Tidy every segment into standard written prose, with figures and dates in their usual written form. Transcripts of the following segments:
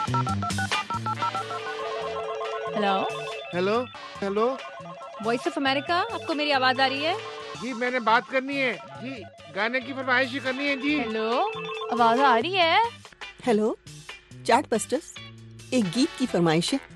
Hello hello hello voice of America, आपको मेरी आवाज आ रही है? जी, मैंने बात करनी है जी, गाने की फरमाइश करनी है जी। हेलो, आवाज आ रही है? हेलो चैट बस्टर्स, एक गीत की फरमाइश है।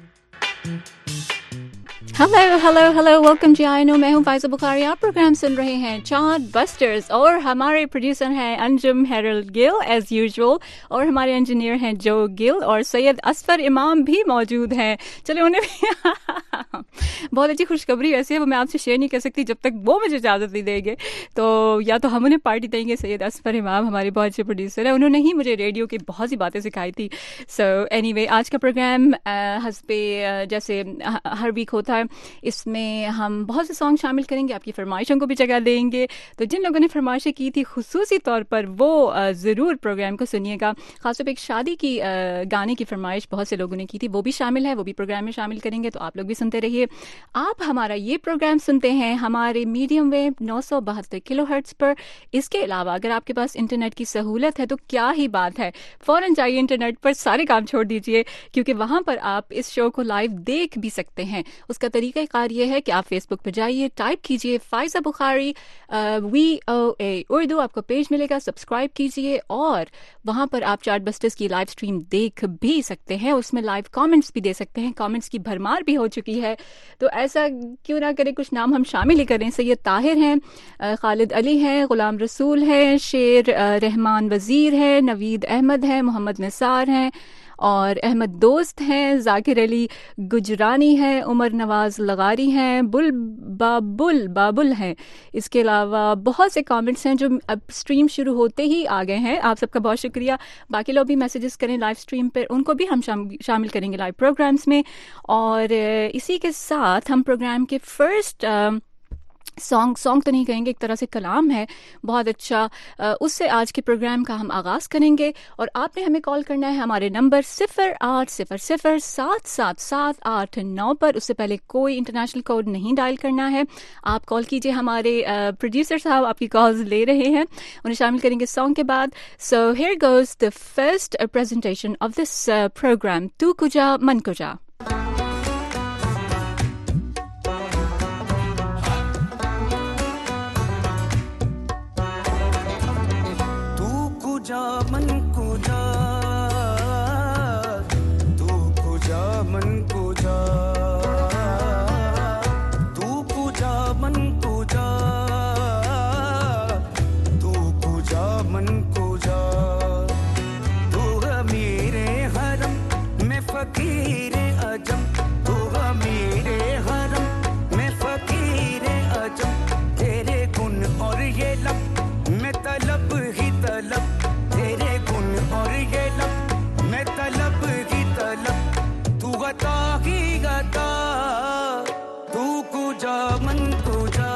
हेलो हेलो हेलो, वेलकम जी। आई नो, मैं हूँ फाइज़ा बुखारी। आप प्रोग्राम सुन रहे हैं चार्ट बस्टर्स और हमारे प्रोड्यूसर हैं Anjum Harold Gill as usual, और हमारे इंजीनियर हैं जो गिल, और सैयद असफर इमाम भी मौजूद हैं। चले उन्हें भी बहुत अच्छी खुशखबरी वैसे है, वो मैं आपसे शेयर नहीं कर सकती जब तक वो मुझे इजाज़त नहीं देंगे। तो या तो हम उन्हें पार्टी देंगे। सैयद असफर इमाम हमारे बहुत अच्छे प्रोड्यूसर हैं, उन्होंने ही मुझे रेडियो की बहुत सी बातें सिखाई थी। सो एनीवे, आज का प्रोग्राम हस्बे जैसे हर वीक होता है, इसमें हम बहुत से सॉन्ग शामिल करेंगे, आपकी फरमाइशों को भी जगह देंगे। तो जिन लोगों ने फरमाइशें की थी खुसूसी तौर पर वो ज़रूर प्रोग्राम को सुनिएगा। खासतौर पर एक शादी की गाने की फरमाइश बहुत से लोगों ने की थी, वो भी शामिल है, वो भी प्रोग्राम में शामिल करेंगे। तो आप लोग भी सुनते रहिए। आप हमारा ये प्रोग्राम सुनते हैं हमारे मीडियम वेव 972 किलोहर्ट्ज़ पर। इसके अलावा अगर आपके पास इंटरनेट की सहूलत है तो क्या ही बात है, फ़ौरन जाइए इंटरनेट पर, सारे काम छोड़ दीजिए, क्योंकि वहाँ पर आप इस शो को लाइव देख भी सकते हैं। उसका तरीक़ाकार ये है कि आप फेसबुक पर जाइए, टाइप कीजिए फाइज़ा बुखारी VOA उर्दू, आपको पेज मिलेगा, सब्सक्राइब कीजिए और वहाँ पर आप चार्ट बस्टर्स की लाइव स्ट्रीम देख भी सकते हैं। उसमें लाइव कमेंट्स भी दे सकते हैं, कमेंट्स की भरमार भी हो चुकी है। तो ऐसा क्यों ना करें, कुछ नाम हम शामिल ही करें। सैयद ताहिर हैं, खालिद अली हैं, गुलाम रसूल हैं, शेर रहमान वज़ीर है, नवीद अहमद है, मोहम्मद निसार हैं, और अहमद दोस्त हैं, जाकिर अली गुजरानी हैं, उमर नवाज लगारी हैं, बाबुल हैं। इसके अलावा बहुत से कमेंट्स हैं जो अब स्ट्रीम शुरू होते ही आ गए हैं। आप सबका बहुत शुक्रिया। बाकी लोग भी मैसेजेस करें लाइव स्ट्रीम पर, उनको भी हम शामिल करेंगे लाइव प्रोग्राम्स में। और इसी के साथ हम प्रोग्राम के फर्स्ट सॉन्ग तो नहीं कहेंगे, एक तरह से कलाम है बहुत अच्छा, उससे आज के प्रोग्राम का हम आगाज़ करेंगे। और आपने हमें कॉल करना है हमारे नंबर 0800-777-89 पर। उससे पहले कोई इंटरनेशनल कोड नहीं डायल करना है, आप कॉल कीजिए। हमारे प्रोड्यूसर साहब आपकी कॉल्स ले रहे हैं, उन्हें शामिल करेंगे सॉन्ग के बाद। So here goes the first presentation of this program, तू कुजा मन कुजा। कुजा मन कुजा, तू कुजा मन कुजा, तू कुजा मन कुजा, तू कुजा मन कुजा। तू मेरे हरम में फकीर अजम, तू मेरे हरम में फकीर अजम। तेरे गुण और ये लब में तलब ही तलब, तेरे गुण और ये लब मैं तलब ही तलब। तू गता ही गता, तू कुजा मन कुजा,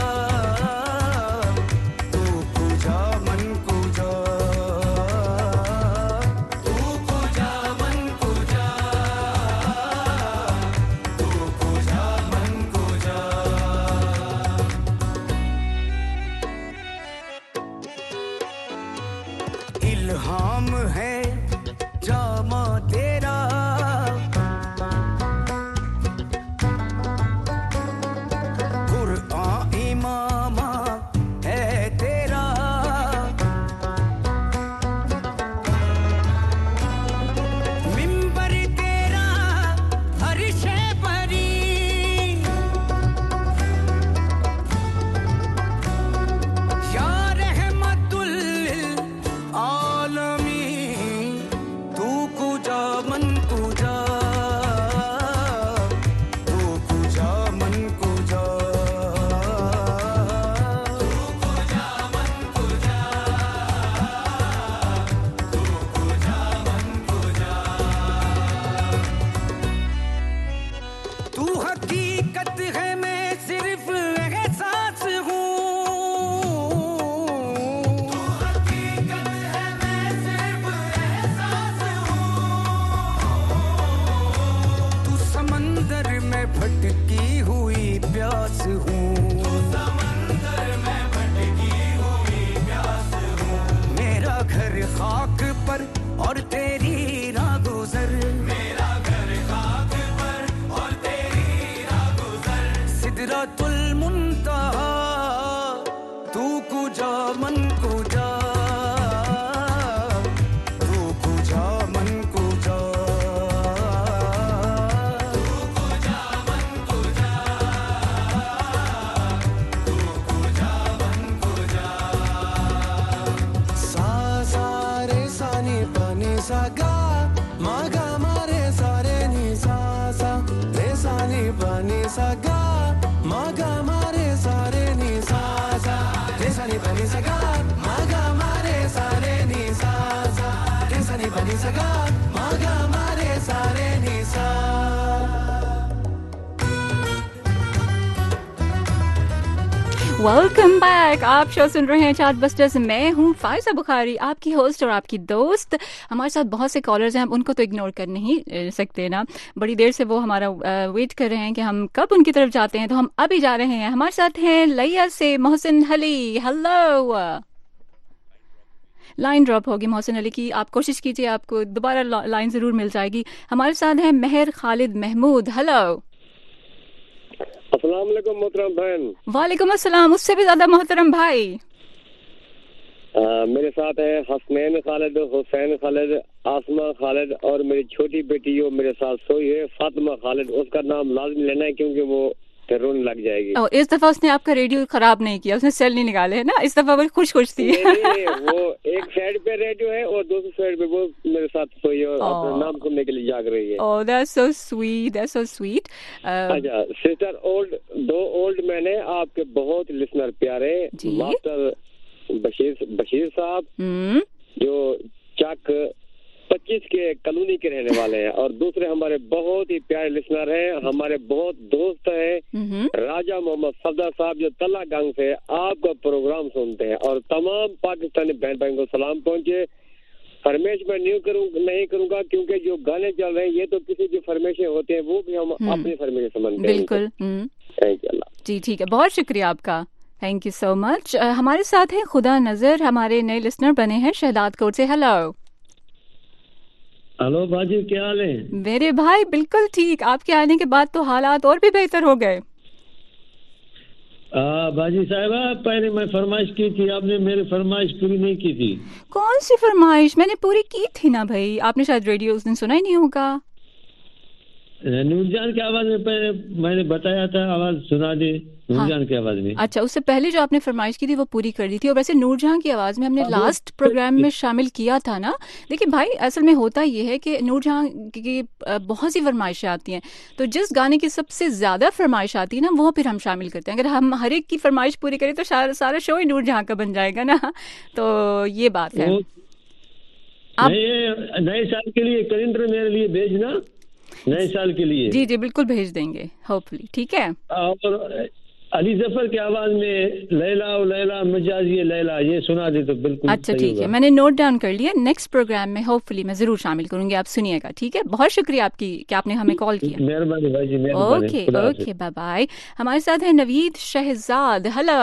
तू कुजा मन कुजा, तू कुजा मन कुजा, मागा मारे सारे नी सा सा रे सा नी पा नी सा गा मागा मारे सारे नी सा सा रे सा नी पा नी सा गा मागा मारे सारे नी सा सा रे सा नी पा नी सा गा मागा मारे सारे नी सा। Welcome back. आप शो सुन रहे हैं चार्ट बस्टर्स। मैं हूँ फायजा बुखारी, आपकी होस्ट और आपकी दोस्त। हमारे साथ बहुत से कॉलर्स हैं, हम उनको तो इग्नोर कर नहीं सकते ना। बड़ी देर से वो हमारा वेट कर रहे हैं कि हम कब उनकी तरफ जाते हैं, तो हम अभी जा रहे हैं। हमारे साथ हैं लिया से Mohsin Ali. Hello. Line drop होगी मोहसिन अली की, आप कोशिश कीजिए, आपको दोबारा लाइन जरूर मिल जाएगी। हमारे साथ हैं मेहर खालिद महमूद। हेलो। अस्सलाम वालेकुम मोहतरम बहन। वालेकुम अस्सलाम, उससे भी ज्यादा मोहतरम भाई। मेरे साथ है हसनैन खालिद, हुसैन खालिद, आसमा खालिद और मेरी छोटी बेटी जो मेरे साथ सोई है फातिमा खालिद। उसका नाम लाजमी लेना है क्योंकि वो रोने लग जाएगी। इस दफा उसने आपका रेडियो खराब नहीं किया, उसने सेल नहीं निकाले है ना, इस दफा वो खुश खुश थी। नहीं, वो एक साइड पे रेडियो है और दूसरी साइड पे वो मेरे साथ सोई है और अपना नाम सुनने के लिए जाग रही है। Oh that's so sweet, that's so sweet. अच्छा सिस्टर, दो ओल्ड मैन है आपके बहुत लिसनर प्यारे, मास्टर बशीर साहब जो चक 25 के कॉलोनी के रहने वाले हैं, और दूसरे हमारे बहुत ही प्यारे लिसनर हैं, हमारे बहुत दोस्त हैं राजा मोहम्मद सफदर साहब जो तला गंग से आपका प्रोग्राम सुनते हैं, और तमाम पाकिस्तानी बहन भाई को सलाम पहुंचे। फरमाइश मैं नहीं करूंगा क्योंकि जो गाने चल रहे हैं ये तो किसी की फरमाइशें होते हैं, वो भी हम अपनी फरमाइश समझते हैं। बिल्कुल। Thank you. जी ठीक है, बहुत शुक्रिया आपका, थैंक यू सो मच। हमारे साथ है खुदा नजर, हमारे नए लिसनर बने हैं शहदाद कोट से। हेलो। हेलो बाजी, क्या हाल है? मेरे भाई बिल्कुल ठीक, आपके आने के बाद तो हालात और भी बेहतर हो गए। बाजी साहिबा, पहले मैं फरमाइश की थी, आपने मेरी फरमाइश पूरी नहीं की थी। कौन सी फरमाइश? मैंने पूरी की थी ना भाई, आपने शायद रेडियो उस दिन सुना ही नहीं होगा। नूरजान की आवाज में पहले मैंने बताया था, आवाज सुना दे नूरजान की आवाज में। अच्छा, उससे पहले जो आपने फरमाइश की थी वो पूरी कर दी थी, और वैसे नूरजहां की आवाज में हमने लास्ट प्रोग्राम में शामिल किया था ना। देखिए भाई, असल में होता ये है कि नूरजहां की बहुत सी फरमाइशें आती हैं, तो जिस गाने की सबसे ज्यादा फरमाइश आती है ना वो फिर हम शामिल करते हैं। अगर हम हर एक की फरमाइश पूरी करें तो सारा शो ही नूरजहां का बन जाएगा ना, तो ये बात है। नए साल के लिए कैलेंडर मेरे लिए भेजना, नए साल के लिए। जी जी बिल्कुल भेज देंगे, होपफुली। ठीक है। और अली जफर की आवाज में लैला ओ लैला मजाजी लैला, ये सुना दे तो बिल्कुल अच्छा ठीक है, मैंने नोट डाउन कर लिया। नेक्स्ट प्रोग्राम में होपफुली मैं जरूर शामिल करूंगी, आप सुनिएगा। ठीक है, बहुत शुक्रिया आपकी कि आपने हमें कॉल किया। मेहरबानी भाई जी, मेहरबानी। Okay okay, bye bye. हमारे साथ है नवीद शहजाद। हेलो।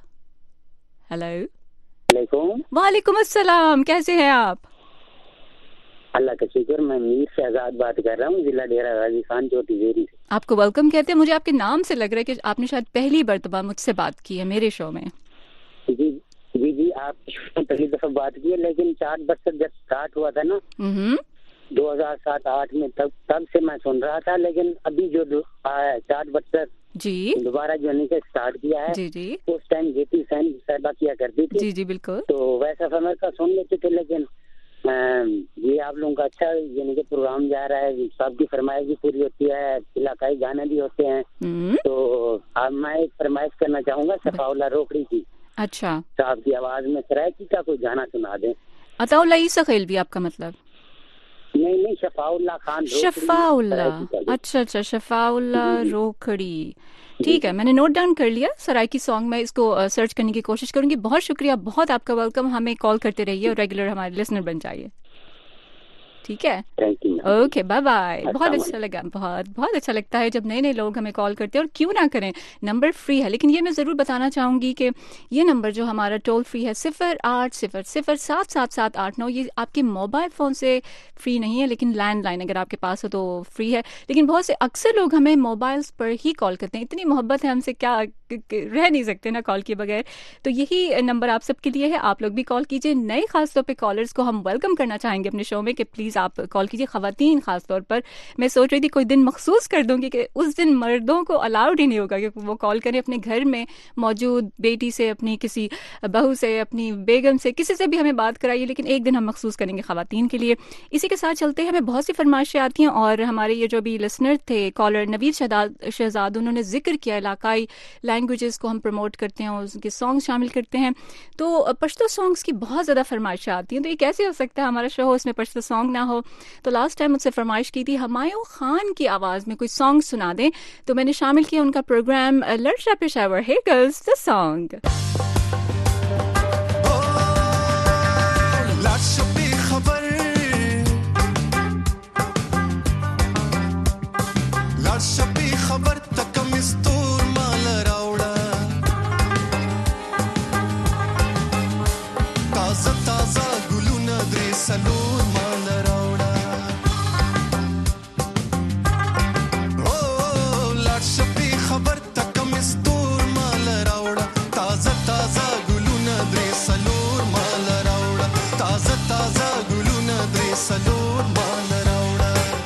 हेलो। वालेकुम अस्सलाम, कैसे हैं आप? अल्लाह का शुक्र, मैं मीर शहजाद बात कर रहा हूँ, जिला डेरा गाजी खान चोटी वेरी से। आपको वेलकम कहते हैं, मुझे आपके नाम से लग रहा है कि आपने शायद पहली मर्तबा मुझसे बात की है मेरे शो में। जी जी जी, आप पहली दफा बात की है, लेकिन चार्ट बस्टर जब स्टार्ट हुआ था ना 2007-8 में, तब से मैं सुन रहा था, लेकिन अभी जो चार्ट बस्टर जी दोबारा जो स्टार्ट किया है, जी जी, उस टाइम जेपी साहिबा किया करती थी। जी जी बिल्कुल। तो वैसा समय का सुन लेते थे, लेकिन ये आप लोगों का अच्छा यानी कि प्रोग्राम जा रहा है, सबकी फरमाइश भी पूरी होती है, इलाकाई गाने भी होते हैं। तो अब मैं एक फरमाइश करना चाहूंगा शफाउल्ला रोकड़ी की। अच्छा। साहब की आवाज में सरायकी का कोई गाना सुना दें। अताउल्ला ईसा खैलवी आपका मतलब? नहीं, शफाउल्ला खान। शफाउल्ला, अच्छा, शफाउल्ला रोकड़ी। ठीक है, मैंने नोट डाउन कर लिया। सरायकी सॉन्ग में इसको सर्च करने की कोशिश करूंगी। बहुत शुक्रिया, बहुत आपका वेलकम। हमें कॉल करते रहिए और रेगुलर हमारे लिसनर बन जाइए। ठीक है, ओके, बाय बाय। बहुत अच्छा लगा, बहुत अच्छा लगता है जब नए नए लोग हमें कॉल करते हैं, और क्यों ना करें। नंबर फ्री है, लेकिन ये मैं ज़रूर बताना चाहूँगी कि ये नंबर जो हमारा टोल फ्री है 0800077789, ये आपके मोबाइल फ़ोन से फ्री नहीं है, लेकिन लैंडलाइन अगर आपके पास हो तो फ्री है। लेकिन बहुत से अक्सर लोग हमें मोबाइल्स पर ही कॉल करते हैं, इतनी मोहब्बत है हमसे, क्या रह नहीं सकते ना कॉल के बगैर। तो यही नंबर आप सबके लिए है, आप लोग भी कॉल कीजिए। नए खास तौर पे कॉलर्स को हम वेलकम करना चाहेंगे अपने शो में कि प्लीज़ प्लीज़ आप कॉल कीजिए, ख़वातीन ख़ास तौर पर। मैं सोच रही थी कोई दिन मखसूस कर दूँगी कि उस दिन मर्दों को अलाउड ही नहीं होगा कि वो कॉल करें अपने घर में मौजूद बेटी से, अपनी किसी बहू से, अपनी बेगम से, किसी से भी हमें बात कराइए, लेकिन एक दिन हम मखसूस करेंगे ख़वातीन के लिए। इसी के साथ चलते हैं, हमें बहुत सी फरमाइशें आती हैं और हमारे ये जो भी लिसनर थे कॉलर नवीद शहजाद, उन्होंने जिक्र किया इलाकाई लैंग्वेजेस को हम प्रमोट करते हैं और उसके सॉन्ग शामिल करते हैं, तो पश्तो सॉन्ग्स की बहुत ज़्यादा फरमाइशें आती हैं। तो ये कैसे हो सकता है हमारा शो हो उसमें पश्तो सॉन्ग ना हो? तो लास्ट टाइम मुझसे फरमाइश की थी हमायूं खान की आवाज़ में कोई सॉन्ग सुना दें, तो मैंने शामिल किया उनका प्रोग्राम लड़शा Peshawar. Here goes the song. शपी खबर तक मिस्तूर माल रावड़ा ताजा ताजा गुलून द्री सलूर माल रावड़ा ओ लाट शपी खबर तक मिस्तूर माल रावड़ा ताजा ताजा गुलून द्री सलूर माल रावड़ा ताजा ताजा गुलून द्री सलूर माल रावड़ा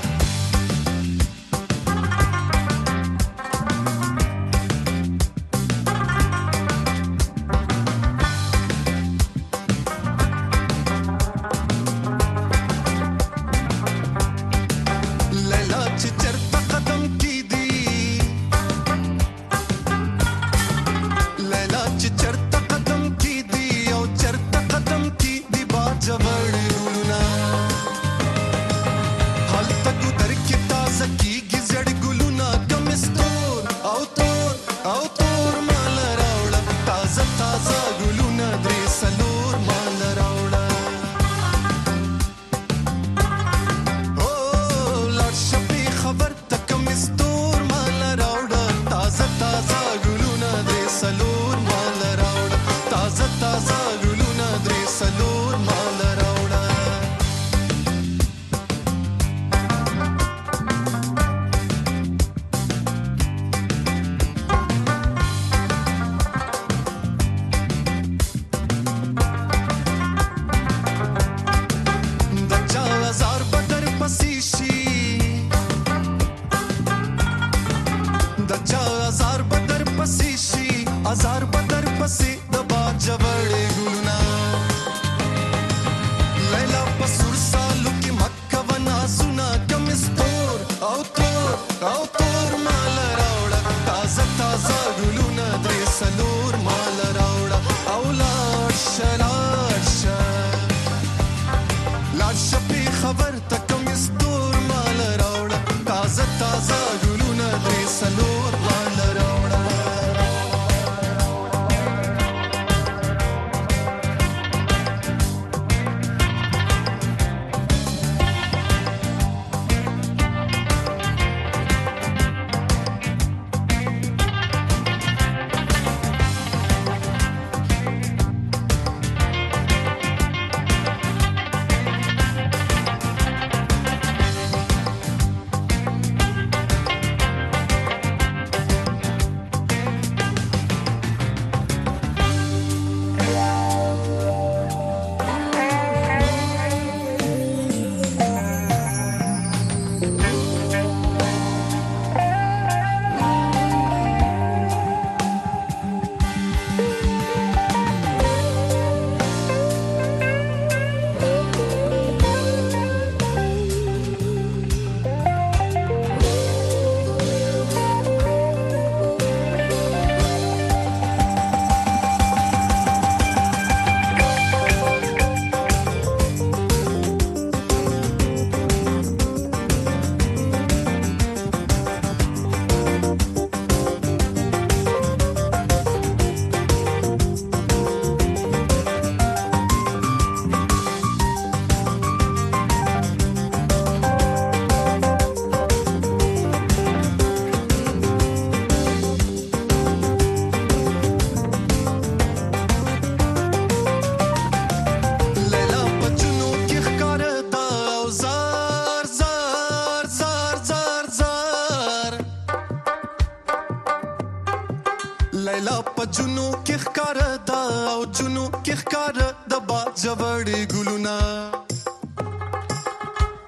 लैला पजुनो के खकार दा ओ जुनो के खकार दा बा जवड़ी गुलुना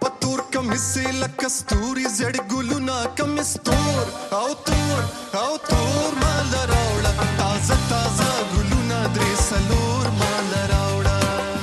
مثل كستوري زړ ګلونه کم استور او تور مال راوړه تازه تازه ګلونه درې سلور مال راوړه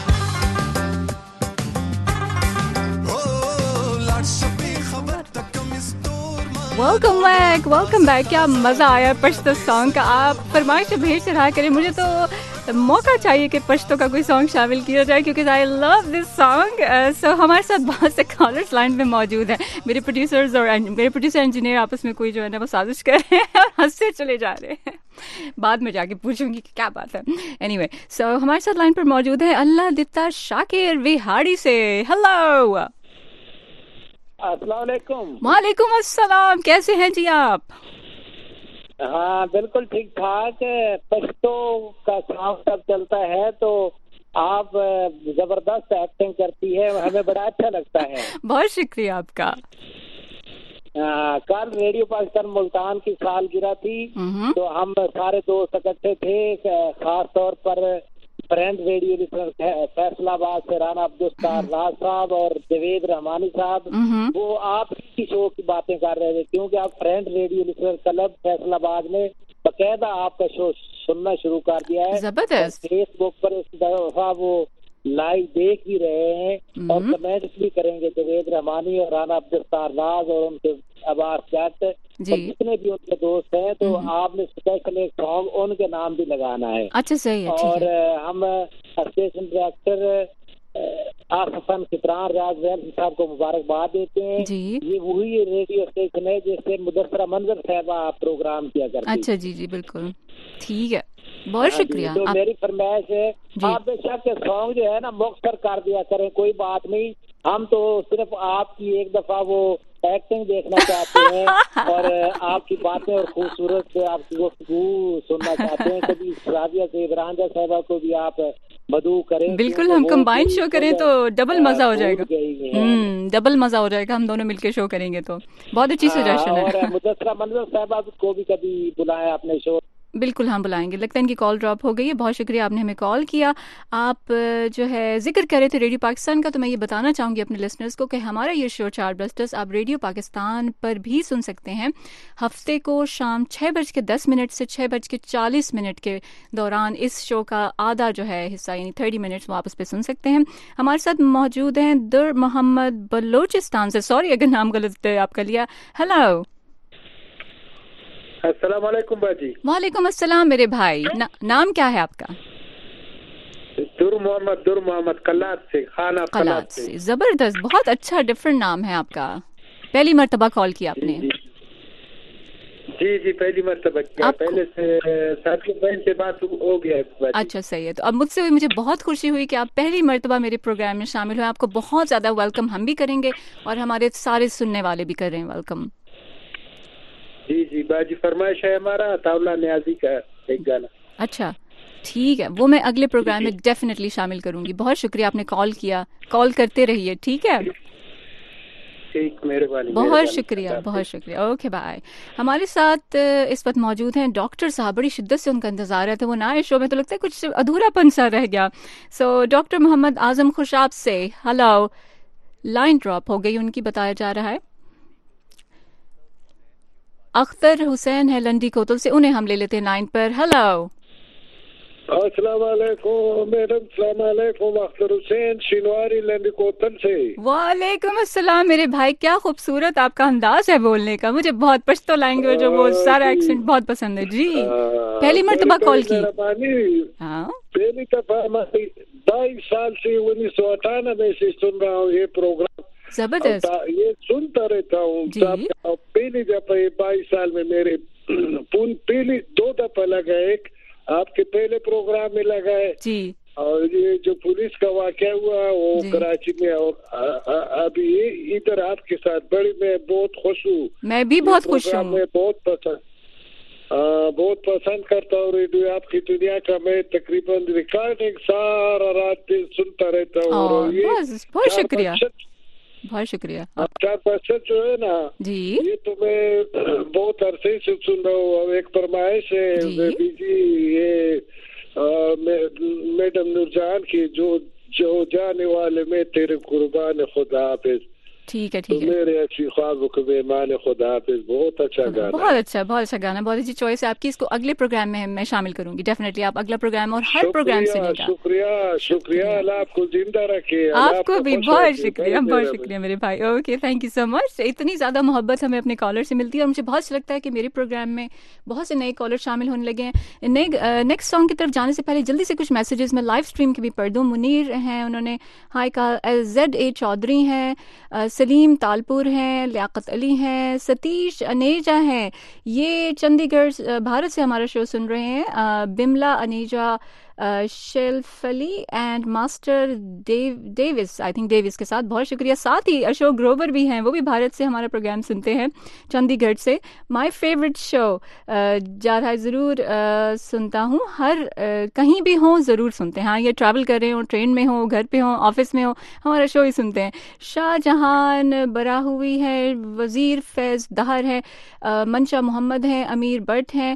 او لاړ شپې خبر ته کم استور مال वेलकम बैक क्या मज़ा आया पश्तो सॉन्ग का। आप फरमाइश भेज रहा करें, मुझे तो मौका चाहिए कि पश्तो का कोई सॉन्ग शामिल किया जाए क्योंकि I love this song. So हमारे साथ बहुत से कॉलर्स लाइन में मौजूद हैं। मेरे प्रोड्यूसर इंजीनियर आपस में कोई जो है ना वो साजिश कर रहे हैं और हंसते चले जा रहे हैं। बाद में जाके पूछूंगी कि क्या बात है। एनीवे, सो हमारे साथ लाइन पर मौजूद है अल्लाह दिता शाकिर विहाड़ी से। हेलो, अस्सलाम वालेकुम। वालेकुम अस्सलाम, कैसे हैं जी आप? हाँ बिल्कुल ठीक ठाक। पश्तो का सॉन्ग सब चलता है तो आप जबरदस्त एक्टिंग करती है, हमें बड़ा अच्छा लगता है। बहुत शुक्रिया आपका। कल रेडियो पाकिस्तान मुल्तान की सालगिरह थी तो हम सारे दोस्त इकट्ठे थे, खास तौर पर फ्रेंड रेडियो लिसनर फैसलाबाद से राना अब्दुल राज साहब और जवेद रहमानी साहब, वो आप की शो की बातें कर रहे थे क्योंकि आप friend radio listener club Faisalabad में बकायदा आपका शो सुनना शुरू कर दिया है। जबरदस्त। फेसबुक पर इस दफा वो लाइव देख भी रहे हैं और कमेंट्स भी करेंगे। जवेद रहमानी और राना अब्दुल राज और उनके अब्बास जट और जितने भी उनके दोस्त हैं, तो आपने स्पेशल एक सॉन्ग उनके नाम भी लगाना है। अच्छा, सही है। और हम स्टेशन डायरेक्टर आसफन कितरान राज साहब को मुबारकबाद देते हैं। ये वही रेडियो स्टेशन है जिससे मुदस्सरा मंजर साहबा प्रोग्राम किया करती है। अच्छा जी, बिल्कुल ठीक है, बहुत शुक्रिया। तो मेरी फरमाइश है आप बेशक सॉन्ग जो है ना मुख्तर कर दिया करें, कोई बात नहीं। हम तो सिर्फ आपकी एक दफा वो एक्टिंग देखना चाहते हैं और आपकी बातें और खूबसूरत आपकी गुफ्तगू सुनना चाहते हैं। कभी राबिया से इब्राहिम साहबा को भी आप मदऊ करें। बिल्कुल, हम कंबाइंड शो करें तो डबल मजा हो जाएगा। डबल मजा हो जाएगा, हम दोनों मिलके शो करेंगे तो बहुत अच्छी सजेशन है। और मुदस्सरा मंजर साहबा को भी कभी बुलाएं अपने शो। बिल्कुल हम बुलाएंगे। लगता है इनकी कॉल ड्रॉप हो गई है। बहुत शुक्रिया, आपने हमें कॉल किया। आप जो है जिक्र कर रहे थे रेडियो पाकिस्तान का, तो मैं ये बताना चाहूँगी अपने लिसनर्स को कि हमारा ये शो चार्ट बस्टर्स आप रेडियो पाकिस्तान पर भी सुन सकते हैं। हफ्ते को शाम 6:10 से 6:40 के दौरान इस शो का आधा जो है हिस्सा यानी 30 मिनट्स वो आप उस पर सुन सकते हैं। हमारे साथ मौजूद हैं दुर मोहम्मद बलोचिस्तान से। सॉरी अगर नाम गलत आपका लिया। हेलो, अस्सलाम वालेकुम बाजी। वालेकुम अस्सलाम मेरे भाई। नाम क्या है आपका? दुर मोहम्मद कलात से, खाना कलात से। जबरदस्त, बहुत अच्छा डिफरेंट नाम है आपका। पहली मर्तबा कॉल किया आपने? जी पहली मर्तबा किया। पहले से साथी बहन से बात हो गया। अच्छा, सही है। तो अब मुझसे मुझे बहुत खुशी हुई कि आप पहली मर्तबा मेरे प्रोग्राम में शामिल हुए। आपको बहुत ज्यादा वेलकम हम भी करेंगे और हमारे सारे सुनने वाले भी कर रहे हैं वेलकम। जी बाजी, फरमाइश है हमारा तावला न्याजी का एक गाना। अच्छा ठीक है, वो मैं अगले प्रोग्राम में डेफिनेटली शामिल करूंगी। बहुत शुक्रिया आपने कॉल किया, कॉल करते रहिए। ठीक है, ठीक, मेहरबानी। बहुत शुक्रिया। Okay bye. हमारे साथ इस वक्त मौजूद हैं डॉक्टर साहब। बड़ी शिद्दत से उनका इंतजार है, तो वो ना आए शो में तो लगता है कुछ अधूरापन सा रह गया। सो डॉक्टर मोहम्मद आजम खुशाब से। हेलो, लाइन ड्रॉप हो गई उनकी, बताया जा रहा है। अख्तर हुसैन है लंडी कोतल से, उन्हें हम ले लेते हैं लाइन पर। हेलो, अस्सलाम वालेकुम मैडम। अस्सलाम वालेकुम, अख्तर हुसैन शिनवारी लंडी कोतल से। वालेकुम अस्सलाम मेरे भाई, क्या खूबसूरत आपका अंदाज है बोलने का। मुझे बहुत पश्तो लैंग्वेज और वो सारा एक्सेंट बहुत पसंद है जी। पहली मर्तबा कॉल की। हाँ, पहली दफा 22 साल से 1998 से सुन रहा हूँ ये प्रोग्राम। जबरदस्त, ये सुनता रहता हूँ। पहली दफा 22 साल में मेरे पहली 2 दफा लगा, एक आपके पहले प्रोग्राम में लगा है जी, और ये जो पुलिस का वाकया हुआ वो कराची में, और अभी ये इधर आपके साथ बड़ी मैं बहुत खुश हूँ। मैं भी बहुत खुश हूँ। मैं बहुत पसंद करता हूँ रेडियो आपकी दुनिया का। मैं तकरीबन रिकॉर्डिंग सारा रात दिन सुनता रहता हूँ। बहुत शुक्रिया, बहुत शुक्रिया। चार बच्चे जो है ना जी, ये तो मैं बहुत अरसे से सुन रहा हूँ। एक फरमाइश है बीजी, ये मैडम नूरजहान की, जो जाने वाले में तेरे कुर्बान खुदा हाफिज। ठीक है तो मेरे अच्छी ख्वाबों के मेहमान खुदा हाफिज। बहुत अच्छा गाना, बहुत अच्छा गाना, बहुत अच्छी चॉइस है आपकी। इसको अगले प्रोग्राम में मैं शामिल करूंगी डेफिनेटली। आप अगला प्रोग्राम और हर प्रोग्राम सुनिएगा। शुक्रिया अल्लाह आपको जिंदा रखे। आपको भी बहुत शुक्रिया मेरे भाई। Okay, thank you so much. इतनी ज्यादा मोहब्बत हमें अपने कॉलर से मिलती है और मुझे बहुत अच्छा लगता है कि मेरे प्रोग्राम में बहुत से नए कॉलर शामिल होने लगे हैं। नेक्स्ट सॉन्ग की तरफ जाने से पहले जल्दी से कुछ मैसेजेस मैं लाइव स्ट्रीम के भी पढ़ दूं। मुनीर हैं, उन्होंने हाय कहा। ZA चौधरी हैं, सलीम तालपुर हैं, लियाकत अली हैं, सतीश अनेजा हैं, ये चंडीगढ़ भारत से हमारा शो सुन रहे हैं। बिमला अनेजा, शेल्फली and master Davis, I think Davis के साथ बहुत शुक्रिया। साथ ही अशोक ग्रोवर भी हैं, वो भी भारत से हमारा प्रोग्राम सुनते हैं चंडीगढ़ से। माय फेवरेट शो जा रहा है, ज़रूर सुनता हूँ, हर कहीं भी हो ज़रूर सुनते हैं। हाँ, ये ट्रैवल कर रहे हो, ट्रेन में हो, घर पे हो, ऑफिस में हो, हमारा शो ही सुनते हैं। शाहजहान बरा हुई है, वज़ीर फैज़ दहर है, मंशा मोहम्मद हैं, अमीर भट्ट हैं,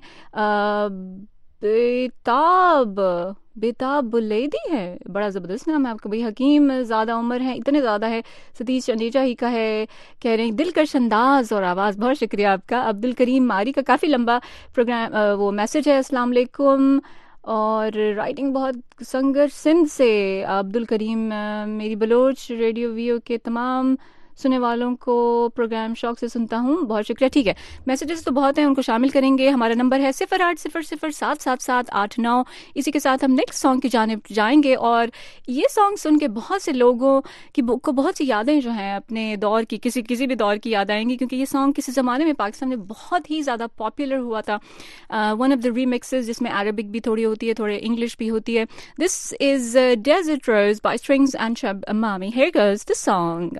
बेताब बुलेदी है, बड़ा ज़बरदस्त नाम है आपका भाई। हकीम ज़्यादा उम्र है, इतने ज़्यादा है। सतीश अनेजा ही का है, कह रहे हैं दिलकश अंदाज और आवाज़, बहुत शुक्रिया आपका। अब्दुल करीम मारी का काफ़ी लंबा प्रोग्राम वो मैसेज है, अस्सलाम वालेकुम, और राइटिंग बहुत संघर्ष सिंध से अब्दुल करीम, मेरी बलोच रेडियो वीओ के तमाम सुनने वालों को प्रोग्राम शौक से सुनता हूँ, बहुत शुक्रिया। ठीक है, मैसेजेस तो बहुत हैं, उनको शामिल करेंगे। हमारा नंबर है 0800077789। इसी के साथ हम नेक्स्ट सॉन्ग की जानिब जाएंगे और ये सॉन्ग सुन के बहुत से लोगों को बहुत सी यादें जो हैं अपने दौर की, किसी भी दौर की याद आएंगी, क्योंकि ये सॉन्ग किसी ज़माने में पाकिस्तान में बहुत ही ज़्यादा पॉपुलर हुआ था। वन ऑफ द रीमिक्सेस जिसमें अरबिक भी थोड़ी होती है, थोड़े इंग्लिश भी होती है। This is Desert Rose by Strings and Cheb Mami. Here goes the song.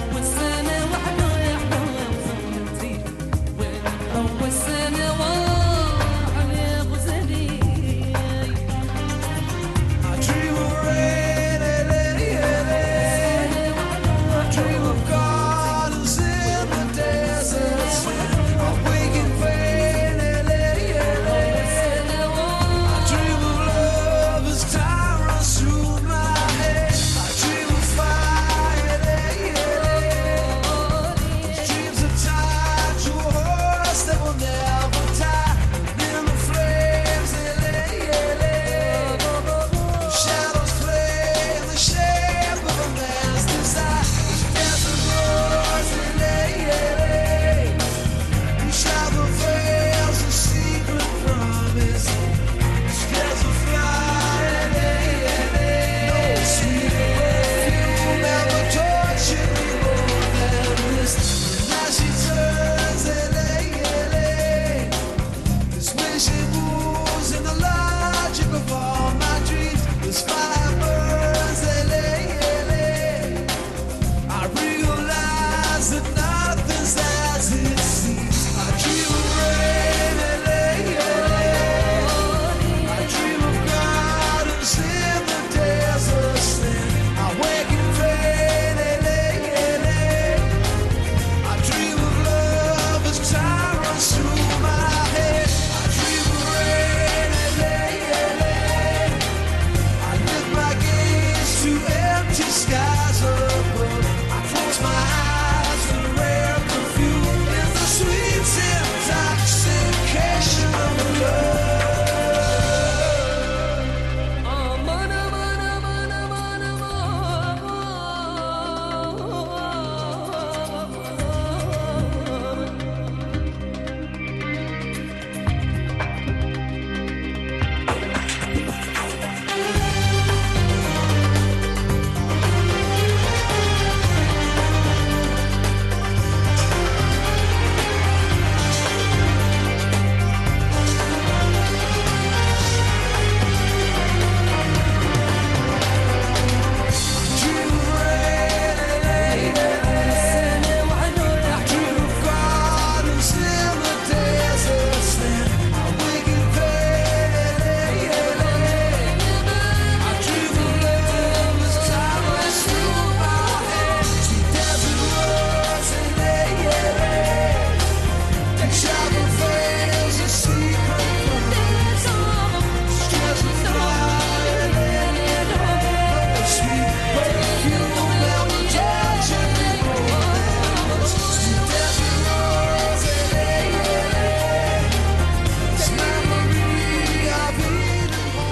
والسنة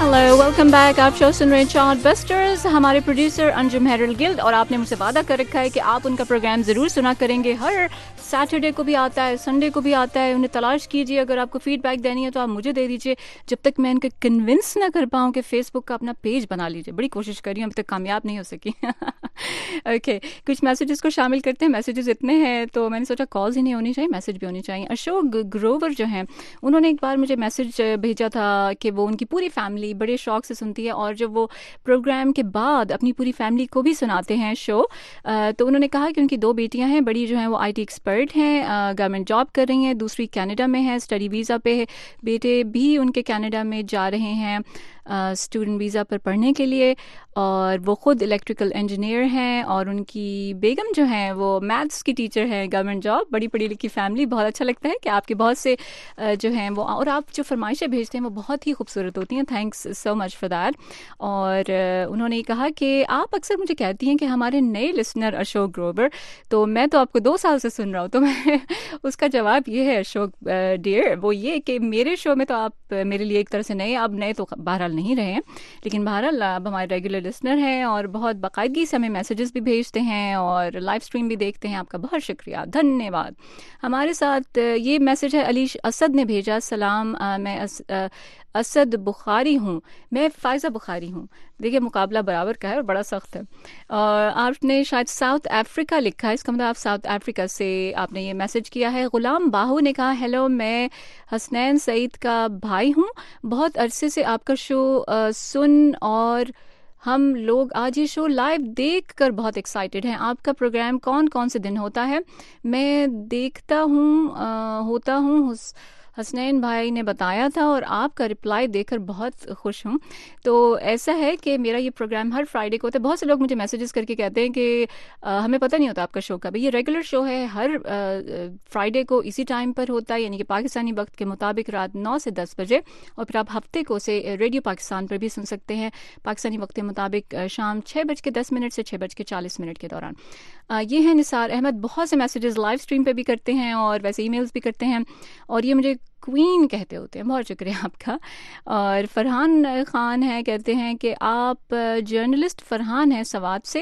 hello, welcome back. आप शो सुन रहे हैं चार्ट बस्टर्स। हमारे प्रोड्यूसर अंजुम हेरल गिल्ड और आपने मुझसे वादा कर रखा है कि आप उनका प्रोग्राम ज़रूर सुना करेंगे। हर सैटरडे को भी आता है, संडे को भी आता है। उन्हें तलाश कीजिए। अगर आपको फीडबैक देनी है तो आप मुझे दे दीजिए, जब तक मैं इनको कन्विंस ना कर पाऊँ कि फेसबुक का अपना पेज बना लीजिए। बड़ी कोशिश कर रही हूँ, अभी तक कामयाब नहीं हो सकी। ओके, कुछ मैसेजेस को शामिल करते हैं। मैसेजेस इतने हैं तो मैंने सोचा कॉल्स ही नहीं होनी चाहिए, मैसेज भी होनी चाहिए। अशोक ग्रोवर जो हैं, उन्होंने एक बार मुझे मैसेज भेजा था कि वो उनकी पूरी फैमिली बड़े शौक से सुनती है और जब वो प्रोग्राम के बाद अपनी पूरी फैमिली को भी सुनाते हैं शो। तो उन्होंने कहा कि उनकी 2 बेटियां हैं, बड़ी जो हैं वो IT एक्सपर्ट हैं, गवर्नमेंट जॉब कर रही हैं, दूसरी कनाडा में है, स्टडी वीज़ा पे है। बेटे भी उनके कनाडा में जा रहे हैं स्टूडेंट वीज़ा पर पढ़ने के लिए, और वो ख़ुद इलेक्ट्रिकल इंजीनियर हैं, और उनकी बेगम जो हैं वो मैथ्स की टीचर हैं, गवर्नमेंट जॉब। बड़ी पढ़ी लिखी फैमिली। बहुत अच्छा लगता है कि आपके बहुत से जो हैं वो, और आप जो फरमाइशें भेजते हैं वो बहुत ही खूबसूरत होती हैं। Thanks so much for that. और उन्होंने कहा कि आप अक्सर मुझे कहती हैं कि हमारे नए लिसनर अशोक ग्रोवर, तो मैं तो आपको 2 साल से सुन रहा हूँ। तो मैं उसका जवाब ये है अशोक डियर, वो ये कि मेरे शो में तो आप मेरे लिए एक तरह से नए, अब नए तो बहरहाल नहीं रहे हैं, लेकिन बहरहाल अब हमारे रेगुलर लिसनर हैं और बहुत बाकायदगी से हमें मैसेजेस भी भेजते हैं और लाइव स्ट्रीम भी देखते हैं। आपका बहुत शुक्रिया, धन्यवाद। हमारे साथ ये मैसेज है अलीश असद ने भेजा। सलाम, मैं असद बुखारी हूँ। मैं फ़ायज़ा बुखारी हूँ। देखिए मुकाबला बराबर का है और बड़ा सख्त है। और आपने शायद साउथ अफ्रीका लिखा है, इसका मतलब आप साउथ अफ्रीका से आपने ये मैसेज किया है। गुलाम बाहू ने कहा हेलो, मैं हसनैन सईद का भाई हूँ। बहुत अरसे से आपका शो सुन और हम लोग आज ये शो लाइव देखकर बहुत एक्साइटेड हैं। आपका प्रोग्राम कौन कौन से दिन होता है? मैं देखता होता हूँ हसनैन भाई ने बताया था और आपका रिप्लाई देकर बहुत खुश हूँ। तो ऐसा है कि मेरा ये प्रोग्राम हर फ्राइडे को होता है। बहुत से लोग मुझे मैसेजेस करके कहते हैं कि हमें पता नहीं होता आपका शो का। भाई ये रेगुलर शो है, हर फ्राइडे को इसी टाइम पर होता है, यानी कि पाकिस्तानी वक्त के मुताबिक रात 9 से 10 बजे। और फिर आप हफ्ते को से रेडियो पाकिस्तान पर भी सुन सकते हैं पाकिस्तानी वक्त के मुताबिक शाम 6:10 से 6:40 के दौरान। ये है निसार अहमद। बहुत से मैसेजेस लाइव स्ट्रीम पर भी करते हैं और वैसे ईमेल्स भी करते हैं, और ये मुझे क्वीन कहते होते हैं। बहुत शुक्रिया आपका। और फरहान खान है, कहते हैं कि आप जर्नलिस्ट फरहान हैं सवात से,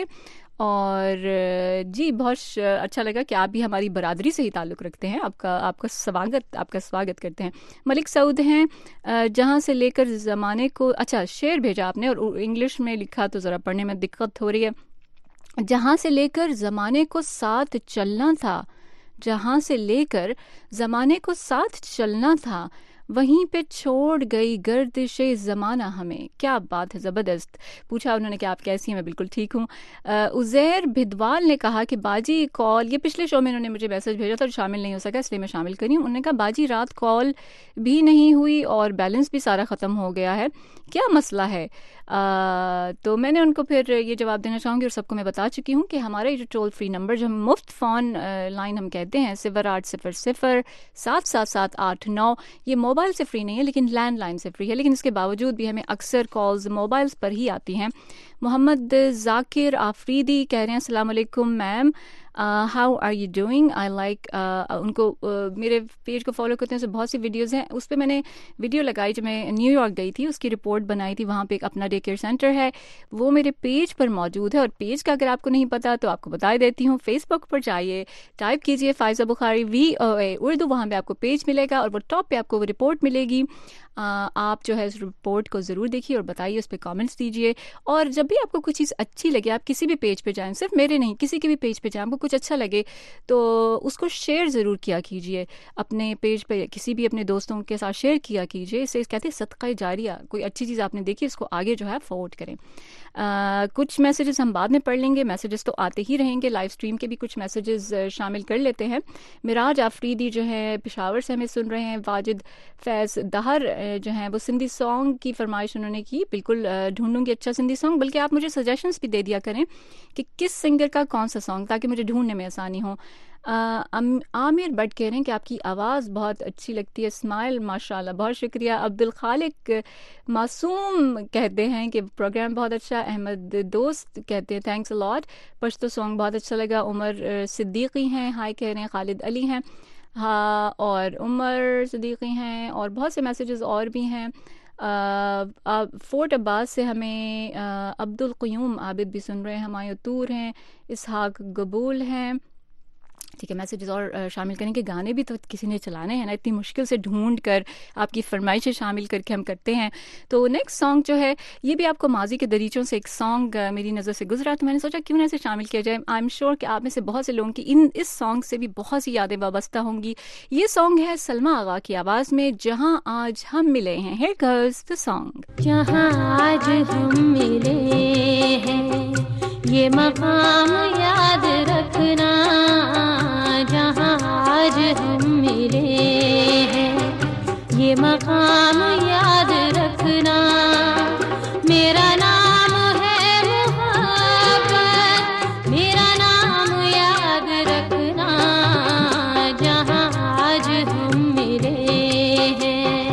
और जी बहुत अच्छा लगा कि आप भी हमारी बरादरी से ही ताल्लुक़ रखते हैं। आपका स्वागत करते हैं। मलिक सऊद हैं, जहाँ से लेकर ज़माने को, अच्छा शेर भेजा आपने और इंग्लिश में लिखा तो ज़रा पढ़ने में दिक्कत हो रही है। जहाँ से लेकर ज़माने को साथ चलना था, जहाँ से लेकर ज़माने को साथ चलना था, वहीं पे छोड़ गई गर्दिशे ज़माना हमें। क्या बात है, ज़बरदस्त। पूछा उन्होंने कि आप कैसी हैं? मैं बिल्कुल ठीक हूँ। उज़ैर भिदवाल ने कहा कि बाजी कॉल, ये पिछले शो में इन्होंने मुझे मैसेज भेजा था और शामिल नहीं हो सका, इसलिए मैं शामिल करी हूँ। उन्होंने कहा बाजी रात कॉल भी नहीं हुई और बैलेंस भी सारा ख़त्म हो गया है, क्या मसला है? तो मैंने उनको फिर ये जवाब देना चाहूँगी और सबको मैं बता चुकी हूँ कि हमारा ये जो टोल फ्री नंबर, जो हम मुफ्त फ़ोन लाइन हम कहते हैं, 0800-777-89, ये मोबाइल से फ्री नहीं है लेकिन लैंडलाइन से फ्री है, लेकिन इसके बावजूद भी हमें अक्सर कॉल्स मोबाइल्स पर ही आती हैं। मोहम्मद जाकिर आफरीदी कह रहे हैं अस्सलाम वालेकुम ma'am, how are you doing? I like, उनको मेरे पेज को फॉलो करते हैं, तो बहुत सी वीडियोज़ हैं। उस पर मैंने वीडियो लगाई जब मैं न्यूयॉर्क गई थी, उसकी रिपोर्ट बनाई थी। वहाँ पे एक अपना डे केयर सेंटर है, वो मेरे पेज पर मौजूद है। और पेज का अगर आपको नहीं पता तो आपको बता देती हूँ। फेसबुक पर जाइए, टाइप कीजिए फ़ायज़ा बुखारी VOA उर्दू, वहाँ पे आपको पेज मिलेगा और वो टॉप पे आपको वो रिपोर्ट मिलेगी। आप जो है इस रिपोर्ट को ज़रूर देखिए और बताइए, उस पर कमेंट्स दीजिए। और जब भी आपको कुछ चीज़ अच्छी लगे, आप किसी भी पेज पे जाएं, सिर्फ मेरे नहीं, किसी के भी पेज पे जाएं, आपको कुछ अच्छा लगे तो उसको शेयर ज़रूर किया कीजिए अपने पेज पे, किसी भी अपने दोस्तों के साथ शेयर किया कीजिए। इसे कहते हैं सदका जारिया। कोई अच्छी चीज़ आपने देखी, इसको आगे जो है फॉरवर्ड करें। कुछ मैसेजेस हम बाद में पढ़ लेंगे, मैसेजेस तो आते ही रहेंगे। लाइव स्ट्रीम के भी कुछ मैसेजेस शामिल कर लेते हैं। मिराज आफरीदी जो है पेशावर से हमें सुन रहे हैं। वाजिद फैज़ दहर जो हैं वो सिंधी सॉन्ग की फरमाइश उन्होंने की। बिल्कुल ढूंढूंगी अच्छा सिंधी सॉन्ग, बल्कि आप मुझे सजेशंस भी दे दिया करें कि किस सिंगर का कौन सा सॉन्ग, ताकि मुझे ढूंढने में आसानी हो। आमिर बट कह रहे हैं कि आपकी आवाज़ बहुत अच्छी लगती है, स्माइल माशाल्लाह, बहुत शुक्रिया। अब्दुल खालिक मासूम कहते हैं कि प्रोग्राम बहुत अच्छा। अहमद दोस्त कहते हैं thanks a lot, Pashto song बहुत अच्छा लगा। उमर सिद्दीकी हैं, हाय कह रहे हैं। खालिद अली हैं, हाँ, और उमर सिद्दीकी हैं, और बहुत से मैसेजेस और भी हैं। फोर्ट अब्बास से हमें अब्दुल क़य्यूम आबिद भी सुन रहे हैं, हमायूं तूर हैं, इसहाक कबूल हैं। ठीक है, मैसेजेस और शामिल करेंगे। गाने भी तो किसी ने चलाने हैं ना, इतनी मुश्किल से ढूंढ कर आपकी फरमाइशें शामिल करके हम करते हैं। तो नेक्स्ट सॉन्ग जो है ये भी आपको माजी के दरीचों से एक सॉन्ग मेरी नज़र से गुजरा, तो मैंने सोचा क्यों ना इसे शामिल किया जाए। आई एम श्योर कि आप में से बहुत से लोगों की इस सॉन्ग से भी बहुत सी यादें वाबस्ता होंगी। ये सॉन्ग है सलमा आगा की आवाज़ में, जहाँ आज हम मिले हैं। Here goes the song. जहाँ आज हम मिले हैं ये मकाम याद रखना, जहाँ आज हम मिले हैं ये मकाम याद रखना। मेरा नाम है मोहब्बत, मेरा नाम याद रखना, जहाँ आज हम मिले हैं।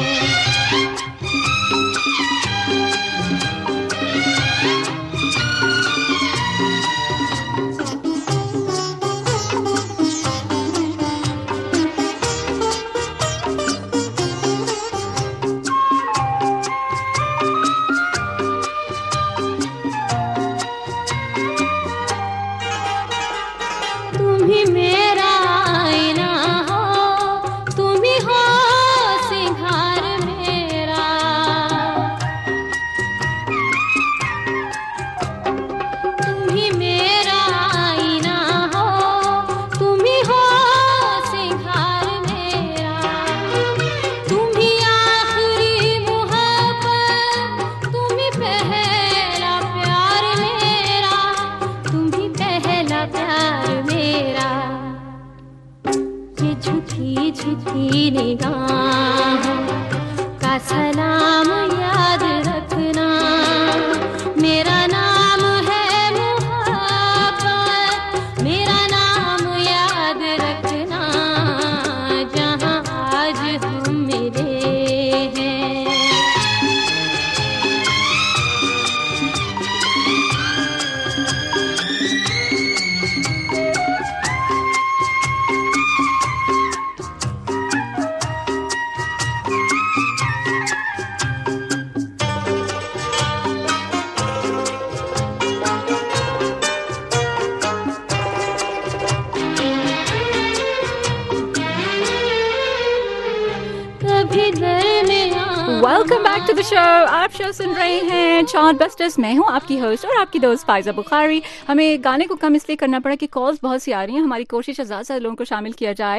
Welcome back to the show. आप शो सुन रहे हैं चार्ट बस्टर्स। मैं हूं आपकी होस्ट और आपकी दोस्त फायजा बुखारी। हमें गाने को कम इसलिए करना पड़ा कि कॉल्स बहुत सी आ रही हैं। हमारी कोशिश है ज़्यादा से ज़्यादा लोगों को शामिल किया जाए।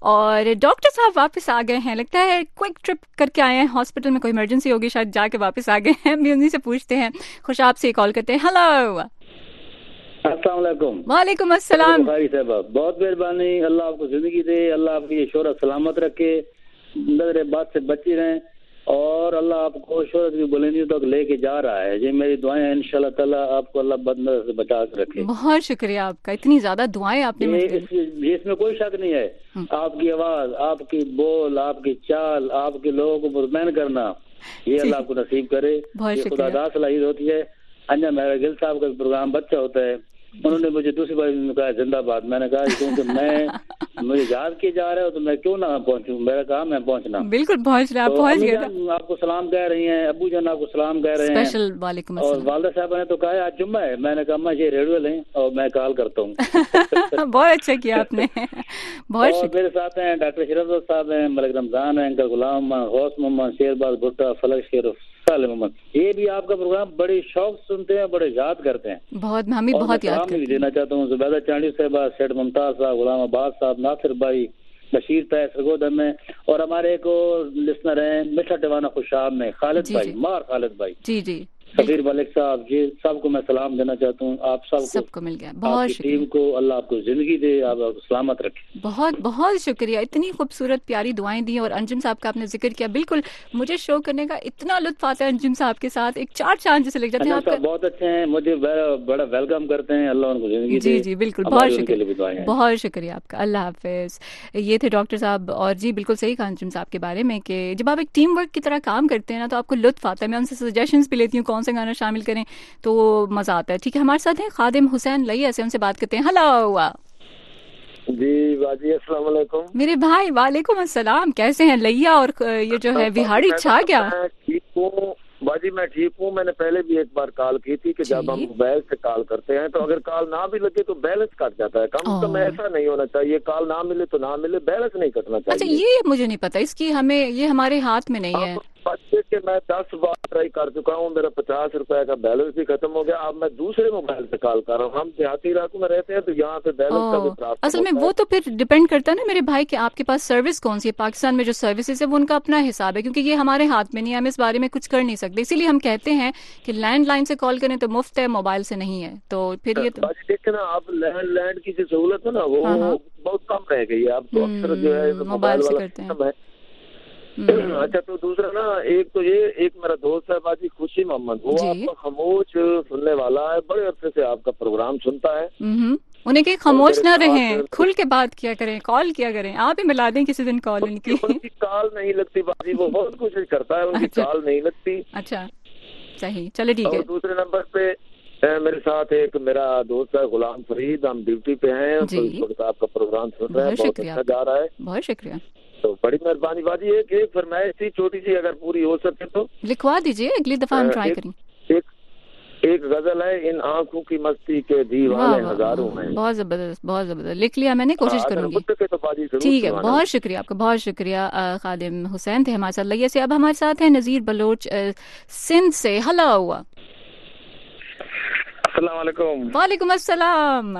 और डॉक्टर साहब वापस आ गए हैं, लगता है क्विक ट्रिप करके आए हैं, हॉस्पिटल में कोई इमरजेंसी होगी शायद, जाके वापस आ गए हैं। भी उन्हीं से पूछते हैं। खुश आप से कॉल करते हैं। हेलो, अस्सलाम वालेकुम। वालेकुम अस्सलाम। बहुत मेहरबानी, अल्लाह आपको जिंदगी दे, अल्लाह आपकी शोहरत सलामत रखे, नजर बात से बची रहें और अल्लाह आपको शोहरत की बुलंदी तक लेके जा रहा है। ये मेरी दुआएं हैं, इंशाल्लाह ताला आपको अल्लाह बदनजर से बचा के रखे। बहुत शुक्रिया आपका, इतनी ज्यादा दुआएं आपने इसमें कोई शक नहीं है। आपकी आवाज, आपकी बोल, आपकी चाल, आपके लोगों को मुतमईन करना, ये अल्लाह आपको नसीब करे। ये खुदादार सलाहियत होती है। अंजुम हेरल गिल साहब का प्रोग्राम बच्चा होता है, उन्होंने मुझे दूसरी बार कहा जिंदाबाद। मैंने कहा क्योंकि मैं मुझे याद किया जा रहा है तो मैं क्यों ना पहुंचूं, मेरा काम है पहुंचना। बिल्कुल पहुंच रहे, आप पहुंच गए। आपको सलाम कह रही हैं, अबू जान आपको सलाम कह रहे हैं स्पेशल। वालेकुम और वालदा साहब ने तो कहा आज जुम्मा है। मैंने कहा मैं ये रेडियो लें और मैं कॉल करता हूँ। बहुत अच्छा किया आपने, बहुत शुक्रिया। मेरे साथ हैं डॉक्टर शरफ साहब हैं, मलिक रमजान है, अंकल गुलाम, गौस मोहम्मद, शेरबाज भुट्टा, फलक शेर मोहम्मद। ये भी आपका प्रोग्राम बड़े शौक सुनते हैं, बड़े याद करते हैं। बहुत, हम भी बहुत याद करते हैं। देना चाहता हूँ जुबैदा चांडी साहब, सेठ मुमताज साहब, गुलाम अब्बास साहब, नासिर भाई, बशीर तय सरगोदन में, और हमारे एक लिसनर हैं मिठा टिवाना खुशाब में, खालिद भाई, मार खालिद भाई, जी जी, सफीर मलिक साहब जी, सबको मैं सलाम देना चाहता हूँ। आप सबको मिल गया। बहुत शुक्रिया। टीम को अल्लाह आपको जिंदगी दे, आप आपको सलामत रखे। बहुत बहुत शुक्रिया, इतनी खूबसूरत प्यारी दुआएं दी। और अंजुम साहब का आपने जिक्र किया, बिल्कुल मुझे शो करने का इतना लुत्फ आता है अंजुम साहब के साथ, एक चार चांद जैसे लग जाते हैं। आप बहुत अच्छे हैं, मुझे बड़ा वेलकम करते हैं, अल्लाह उनको जिंदगी दे। जी जी बिल्कुल, बहुत शुक्रिया, बहुत शुक्रिया आपका। अल्लाह हाफिज। ये थे डॉक्टर साहब। और जी बिल्कुल सही कहा अंजुम साहब के बारे में कि जब आप एक टीम वर्क की तरह काम करते हैं ना तो आपको लुत्फ आता है। मैं उनसे सजेशंस भी लेती हूँ कौन सा गाना शामिल करें तो मजा आता है। ठीक है, हमारे साथ हैं खादिम हुसैन लैया से, उनसे बात करते हैं। हेलो जी बाजी, अस्सलाम वालेकुम। मेरे भाई वालेकुम अस्सलाम, कैसे हैं लैया और ये जो है बिहाड़ी छा गया? ठीक हूँ बाजी, मैं ठीक हूँ। मैंने पहले भी एक बार कॉल की थी कि जब हम मोबाइल से कॉल करते हैं तो अगर कॉल ना भी लगे तो बैलेंस कट जाता है। कम से कम ऐसा नहीं होना चाहिए, कॉल ना मिले तो ना मिले, बैलेंस नहीं कटना चाहिए। अच्छा, ये मुझे नहीं पता, इसकी हमें ये हमारे हाथ में नहीं है। के मैं 10 बार ट्राई कर चुका हूँ, मेरा 50 रुपए का बैलेंस भी खत्म हो गया। अब मैं दूसरे मोबाइल से कॉल कर रहा हूँ। हम देहाती इलाकों में रहते हैं तो यहाँ पे बैलेंस का भी प्रॉब्लम। असल में वो तो फिर डिपेंड करता है ना मेरे भाई कि आपके पास सर्विस कौन सी है। पाकिस्तान में जो सर्विसेज है वो उनका अपना हिसाब है, क्योंकि ये हमारे हाथ में नहीं है, हम इस बारे में कुछ कर नहीं सकते। इसीलिए हम कहते हैं कि लैंडलाइन से कॉल करें तो मुफ्त है, मोबाइल से नहीं है। तो फिर ये तो देखिए ना, अब लैंड की जो सहूलत है ना वो बहुत कम रह गई है। अब तो अक्सर जो है मोबाइल से करते हैं। अच्छा, तो दूसरा ना, एक तो ये, एक मेरा दोस्त है बाजी खुशी मोहम्मद, वो आपका खामोश सुनने वाला है, बड़े अरसे से आपका प्रोग्राम सुनता है। उन्हें कहीं खामोश ना रहे, खुल के बात किया करें, कॉल किया करें। आप ही मिला दें किसी दिन कॉल उनकी। कॉल नहीं लगती बाजी, वो बहुत कोशिश करता है, उनकी कॉल नहीं लगती। अच्छा, सही, चलो ठीक है। दूसरे नंबर पे मेरे साथ एक मेरा दोस्त है गुलाम फरीद, हम ड्यूटी पे हैं तो इस वक्त आपका प्रोग्राम सुन रहे हैं, बहुत अच्छा जा रहा है। बहुत शुक्रिया, तो बड़ी मेहरबानी बाजी। एक फरमाइश थी छोटी सी, अगर पूरी हो सके तो लिखवा दीजिए, अगली दफा हम ट्राई करेंगे। एक गजल है, इन आंखों की मस्ती के दीवाने हजारों हैं। बहुत जबरदस्त, बहुत जबरदस्त, लिख लिया मैंने, कोशिश करूंगी। तो ठीक है, बहुत शुक्रिया आपका, बहुत शुक्रिया। खादिम हुसैन थे हमारे साथ लैया से। अब हमारे साथ है नजीर बलोच सिंध से। हेलो। अस्सलाम वालेकुम। वालेकुम अस्सलाम।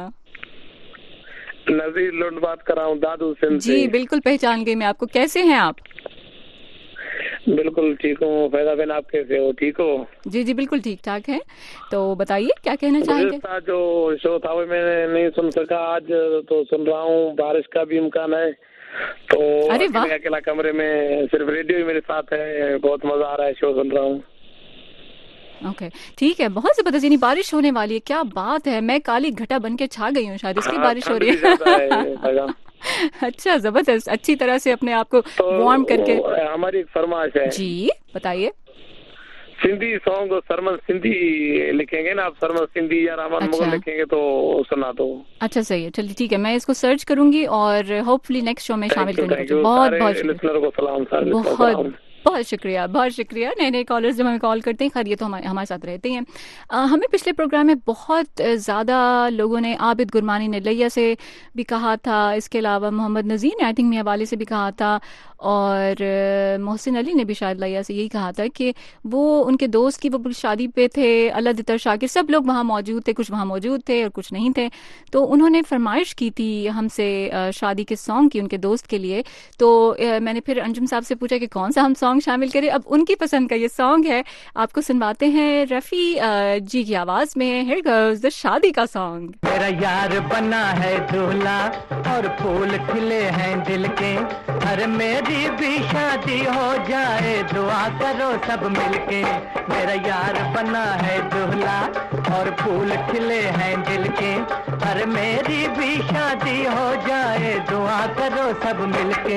नजीर लुंड बात कर रहा हूँ दादू सिंध से। जी बिल्कुल पहचान गई मैं आपको। कैसे हैं आप? बिल्कुल ठीक हूँ। फैजा बेन, आप कैसे हो? ठीक हो? जी जी बिल्कुल ठीक ठाक है। तो बताइए क्या कहना चाहेंगे? जो शो था वो मैं नहीं सुन सका, आज तो सुन रहा हूँ। बारिश का भी इम्कान है तो अकेला कमरे में सिर्फ रेडियो ही मेरे साथ है, बहुत मजा आ रहा है, शो सुन रहा हूँ। ओके, ठीक है, बहुत जबरदस्त। यानी बारिश होने वाली है, क्या बात है। मैं काली घटा बन के छा गई हूँ, शायद इसकी बारिश हो रही है। अच्छा, जबरदस्त, अच्छी तरह से अपने आप को वार्म करके। हमारी एक फरमाइश है। जी बताइए। सिंधी सॉन्ग सरमन सिंधी लिखेंगे ना आप, सरमन सिंधी या रामन मुगल लिखेंगे तो सुना दो। अच्छा सही है, चलिए ठीक है, मैं इसको सर्च करूंगी और होपफुली नेक्स्ट शो में शामिल करूंगी। बहुत बहुत शुक्रिया, बहुत शुक्रिया, बहुत शुक्रिया। नए नए कॉलर्स जब हमें कॉल करते हैं, खैर ये तो हमारे साथ रहते हैं। हमें पिछले प्रोग्राम में बहुत ज़्यादा लोगों ने, आबिद गुरमानी ने लैया से भी कहा था, इसके अलावा मोहम्मद नज़ीर ने आई थिंक मियाँ वाली से भी कहा था, और मोहसिन अली ने भी शायद लैया से यही कहा था कि वो उनके दोस्त की वो शादी पे थे, अल्लाह दितर शाकिर, सब लोग वहाँ मौजूद थे, कुछ वहाँ मौजूद थे और कुछ नहीं थे। तो उन्होंने फरमाइश की थी हमसे शादी के सॉन्ग की उनके दोस्त के लिए। तो मैंने फिर अंजुम साहब से पूछा कि कौन सा हम सॉन्ग शामिल करें। अब उनकी पसंद का ये सॉन्ग है, आपको सुनवाते हैं रफ़ी जी की आवाज़ में। हियर गोज़ द शादी का सॉन्ग। मेरा यार बना है दूल्हा और फूल खिले हैं दिल के, अरे मेरी भी शादी हो जाए, दुआ करो सब मिलके। मेरा यार बना है दूल्हा और फूल खिले हैं दिल के, अरे मेरी भी शादी हो जाए, दुआ करो सब मिलके।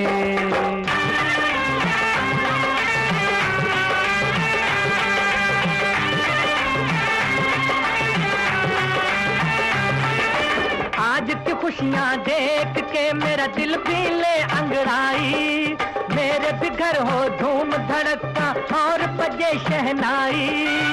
आज की खुशियाँ देख के मेरा दिल भी ले अंगड़ाई, मेरे भी घर हो धूम धड़का और बजे शहनाई।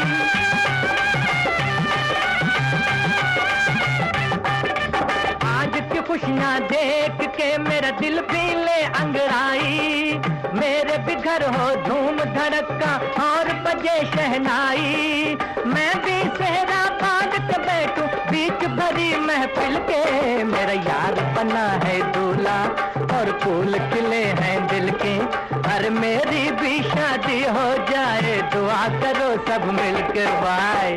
आज की खुशियाँ देख के मेरा दिल भी ले अंगड़ाई, मेरे भी घर हो धूम धड़का और बजे शहनाई। मैं भी सेहरा बांध के बैठूं बीच भरी महफिल के, मेरा यार बना है दूल्हा और फूल खिले हैं दिल के, अरे मेरी भी शादी हो जाए, दुआ करो सब मिलकर भाई।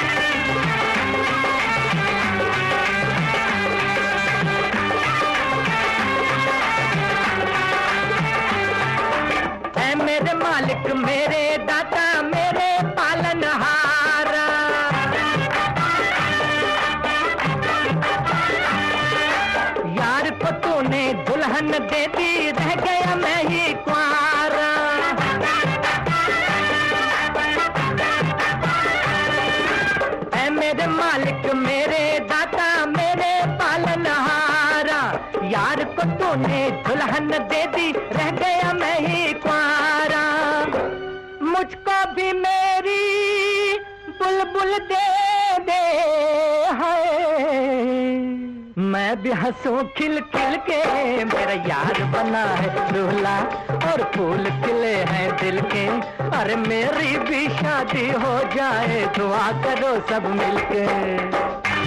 ऐ मेरे मालिक, मेरे दाता, मेरे पालनहारा, यार को तूने दुल्हन दे दी, रह गया मैं ही कुंवारा। ऐ मेरे मालिक, मेरे दाता, मेरे पालनहारा, को तूने दुल्हन दे दी, रह गया मैं ही कुंवारा। मुझको भी मेरी बुलबुल दे दे, है मैं भी हंसूं खिल खिल के। मेरा यार बना है दूल्हा और फूल खिले हैं दिल के। अरे मेरी भी शादी हो जाए, दुआ करो सब मिलके।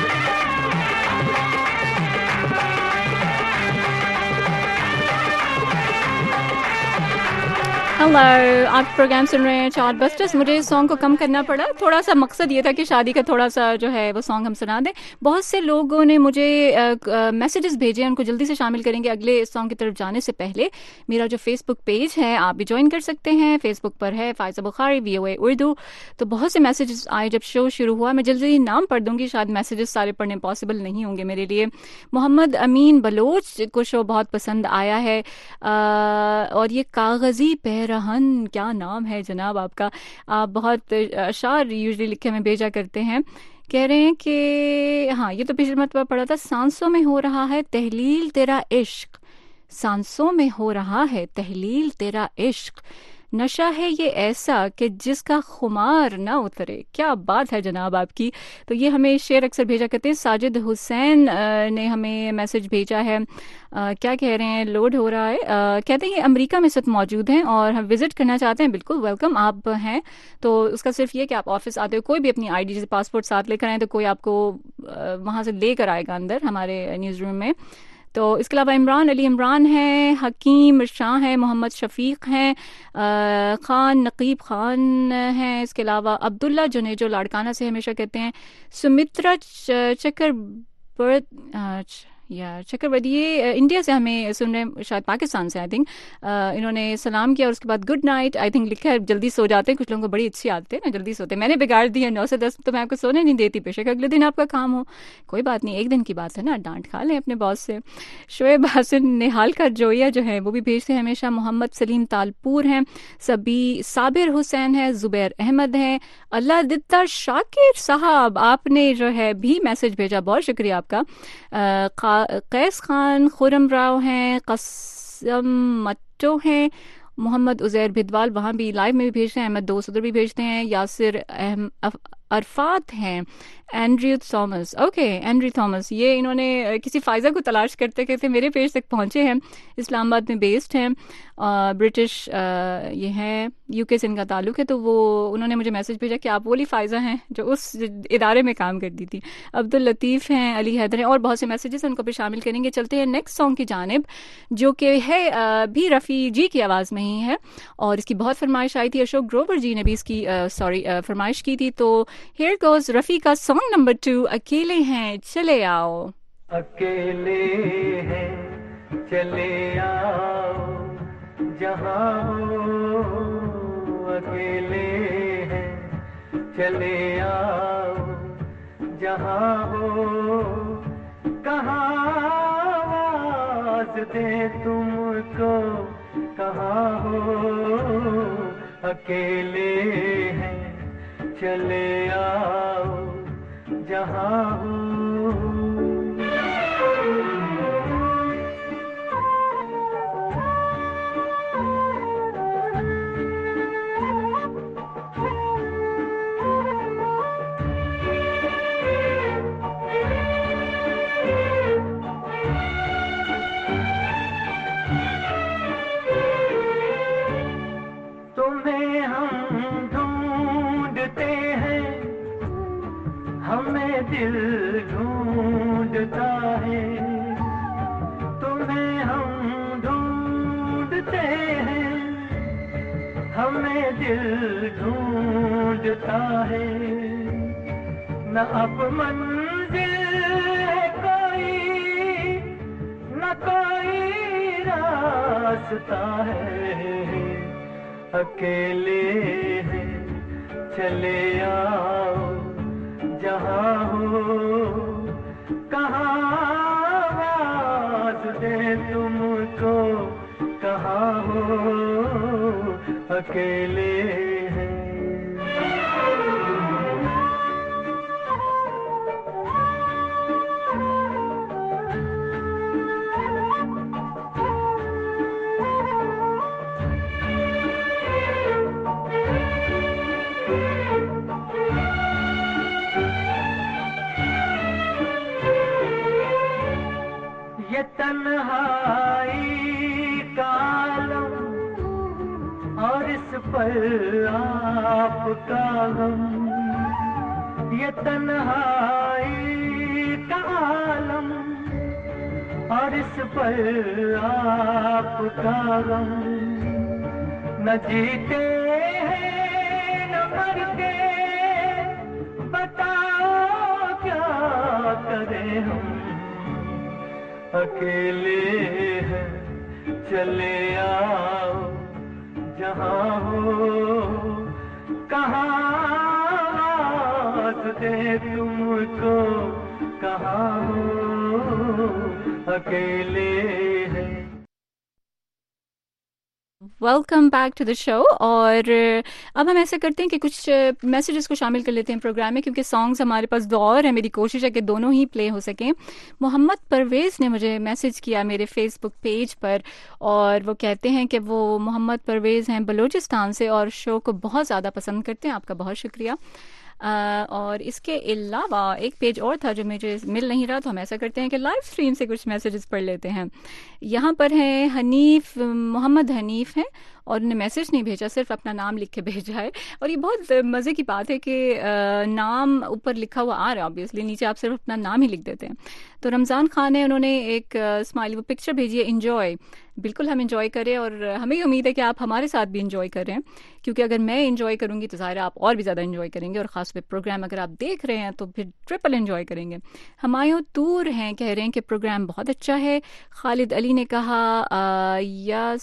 हेलो, आप प्रोग्राम सुन रहे हैं चार्ट बस्टर्स। मुझे इस सॉन्ग को कम करना पड़ा, थोड़ा सा मकसद ये था कि शादी का थोड़ा सा जो है वो सॉन्ग हम सुना दें। बहुत से लोगों ने मुझे मैसेजेस भेजे हैं, उनको जल्दी से शामिल करेंगे अगले सॉन्ग की तरफ जाने से पहले। मेरा जो फेसबुक पेज है आप भी ज्वाइन कर सकते हैं, फेसबुक पर है फायजा बुखारी VOA उर्दू। तो बहुत से मैसेजेस आए जब शो शुरू हुआ। मैं जल्दी नाम पढ़ दूंगी, शायद मैसेजेस सारे पढ़ने पॉसिबल नहीं होंगे मेरे लिए। मोहम्मद अमीन बलोच को शो बहुत पसंद आया है, और ये कागजी रहन, क्या नाम है जनाब आपका, आप बहुत अशार यूजुअली लिखे में भेजा करते हैं। कह रहे हैं कि हाँ, ये तो पिछले मरतबा पढ़ा था। सांसों में हो रहा है तहलील तेरा इश्क, सांसों में हो रहा है तहलील तेरा इश्क, नशा है ये ऐसा कि जिसका खुमार ना उतरे। क्या बात है जनाब आपकी। तो ये हमें शेर अक्सर भेजा करते हैं। साजिद हुसैन ने हमें मैसेज भेजा है, क्या कह रहे हैं, लोड हो रहा है। कहते हैं ये अमेरिका में सब मौजूद हैं और हम विजिट करना चाहते हैं। बिल्कुल वेलकम आप हैं। तो उसका सिर्फ ये कि आप ऑफिस आते हो, कोई भी अपनी ID जैसे पासपोर्ट साथ लेकर आए तो कोई आपको वहाँ से लेकर आएगा अंदर हमारे न्यूज़ रूम में। तो इसके अलावा इमरान अली इमरान हैं, हकीम शाह हैं, मोहम्मद शफीक हैं, खान नकीब खान हैं। इसके अलावा अब्दुल्ला जो लाड़काना से हमेशा कहते हैं, सुमित्रा चक्रवर्ती ये इंडिया से हमें सुन रहे हैं, शायद पाकिस्तान से आई थिंक। इन्होंने सलाम किया और उसके बाद गुड नाइट आई थिंक लिखा है। जल्दी सो जाते हैं, कुछ लोगों को बड़ी अच्छी आदत है ना जल्दी सोते हैं। मैंने बिगाड़ दी है, 9 से 10 तो मैं आपको सोने नहीं देती, बेशक अगले दिन आपका काम हो, कोई बात नहीं, एक दिन की बात है ना, डांट खा लें अपने बॉस से। शोएब हसन निहाल का जोया जो है वो भी भेजते हैं हमेशा। मोहम्मद सलीम तालपुर हैं, सभी साबिर हुसैन है, जुबैर अहमद हैं, अल्लाह दित्ता शाकिर साहब आपने जो है भी मैसेज भेजा, बहुत शुक्रिया आपका। कैस खान खुरम राव हैं, कसम मट्टो हैं, मोहम्मद उजैर भिदवाल वहाँ भी लाइव में भी भेजते हैं, अहमद दोस्त भी भेजते हैं, यासिर अरफात हैं, Andrew Thomas, okay Andrew Thomas, ये इन्होंने किसी फायजा को तलाश करते करते मेरे पेज तक पहुँचे हैं। इस्लामाबाद में बेस्ड हैं, ब्रिटिश ये हैं, UK से इनका ताल्लुक है। तो वो उन्होंने मुझे मैसेज भेजा कि आप वो वाली फायजा हैं जो उस इदारे में काम करती थी। अब्दुल लतीफ़ हैं, अली हैदर हैं, और बहुत से मैसेजेस हैं, उनको भी शामिल करेंगे। चलते हैं नेक्स्ट सॉन्ग की जानिब जो कि है भी रफ़ी जी की आवाज़ में ही है, और इसकी बहुत फरमाइश आई थी, अशोक ग्रोवर जी ने भी इसकी फरमाइश की थी। तो हियर गोज़ रफ़ी का सॉन्ग नंबर 2, अकेले हैं चले आओ। अकेले हैं चले आओ जहाँ हो, अकेले हैं चले आओ जहाँ हो, कहाँ आवाज़ दे तुमको कहाँ हो, अकेले हैं चले आओ जहाँ हो। तुम्हें हम ढूंढते हैं, हमें दिल ढूंढता है, तुम्हें हम ढूंढते हैं, हमें दिल ढूंढता है, न अब मंजिल है कोई, न कोई रास्ता है, अकेले हैं चले आओ जहाँ हो, कहाँ आवाज़ दे तुमको कहाँ हो, अकेले हैं। आपका गम, ये तन्हाई का आलम, और इस पर आपका गम, न जीते हैं न मरते, बताओ क्या करें हम, अकेले हैं चले आओ जहाँ हो, कहाँ दे तुमको, कहाँ हो, अकेले हैं। Welcome back to the show. और अब हम ऐसा करते हैं कि कुछ मैसेजेस को शामिल कर लेते हैं प्रोग्राम में, क्योंकि सॉन्ग्स हमारे पास दो और है। मेरी कोशिश है कि दोनों ही प्ले हो सकें। मोहम्मद परवेज़ ने मुझे मैसेज किया मेरे फेसबुक पेज पर, और वो कहते हैं कि वो मोहम्मद परवेज़ हैं बलूचिस्तान से और शो को बहुत ज़्यादा पसंद करते हैं। आपका बहुत शुक्रिया। और इसके अलावा एक पेज और था जो मुझे मिल नहीं रहा, तो हम ऐसा करते हैं कि लाइव स्ट्रीम से कुछ मैसेजेस पढ़ लेते हैं। यहाँ पर हैं हनीफ, मोहम्मद हनीफ हैं और उन्होंने मैसेज नहीं भेजा, सिर्फ अपना नाम लिख के भेजा है। और ये बहुत मज़े की बात है कि नाम ऊपर लिखा हुआ आ रहा है, ऑब्वियसली नीचे आप सिर्फ अपना नाम ही लिख देते हैं। तो रमज़ान खान है, उन्होंने एक स्माइली वो पिक्चर भेजी है, इंजॉय। बिल्कुल हम इंजॉय करें और हमें उम्मीद है कि आप हमारे साथ भी इंजॉय करें, क्योंकि अगर मैं इंजॉय करूंगी तो ज़ाहिर आप और भी ज़्यादा इंजॉय करेंगे, और ख़ास पे प्रोग्राम अगर आप देख रहे हैं तो फिर ट्रिपल इंजॉय करेंगे। हमायूं तूर हैं, कह रहे हैं कि प्रोग्राम बहुत अच्छा है। खालिद अली ने कहा या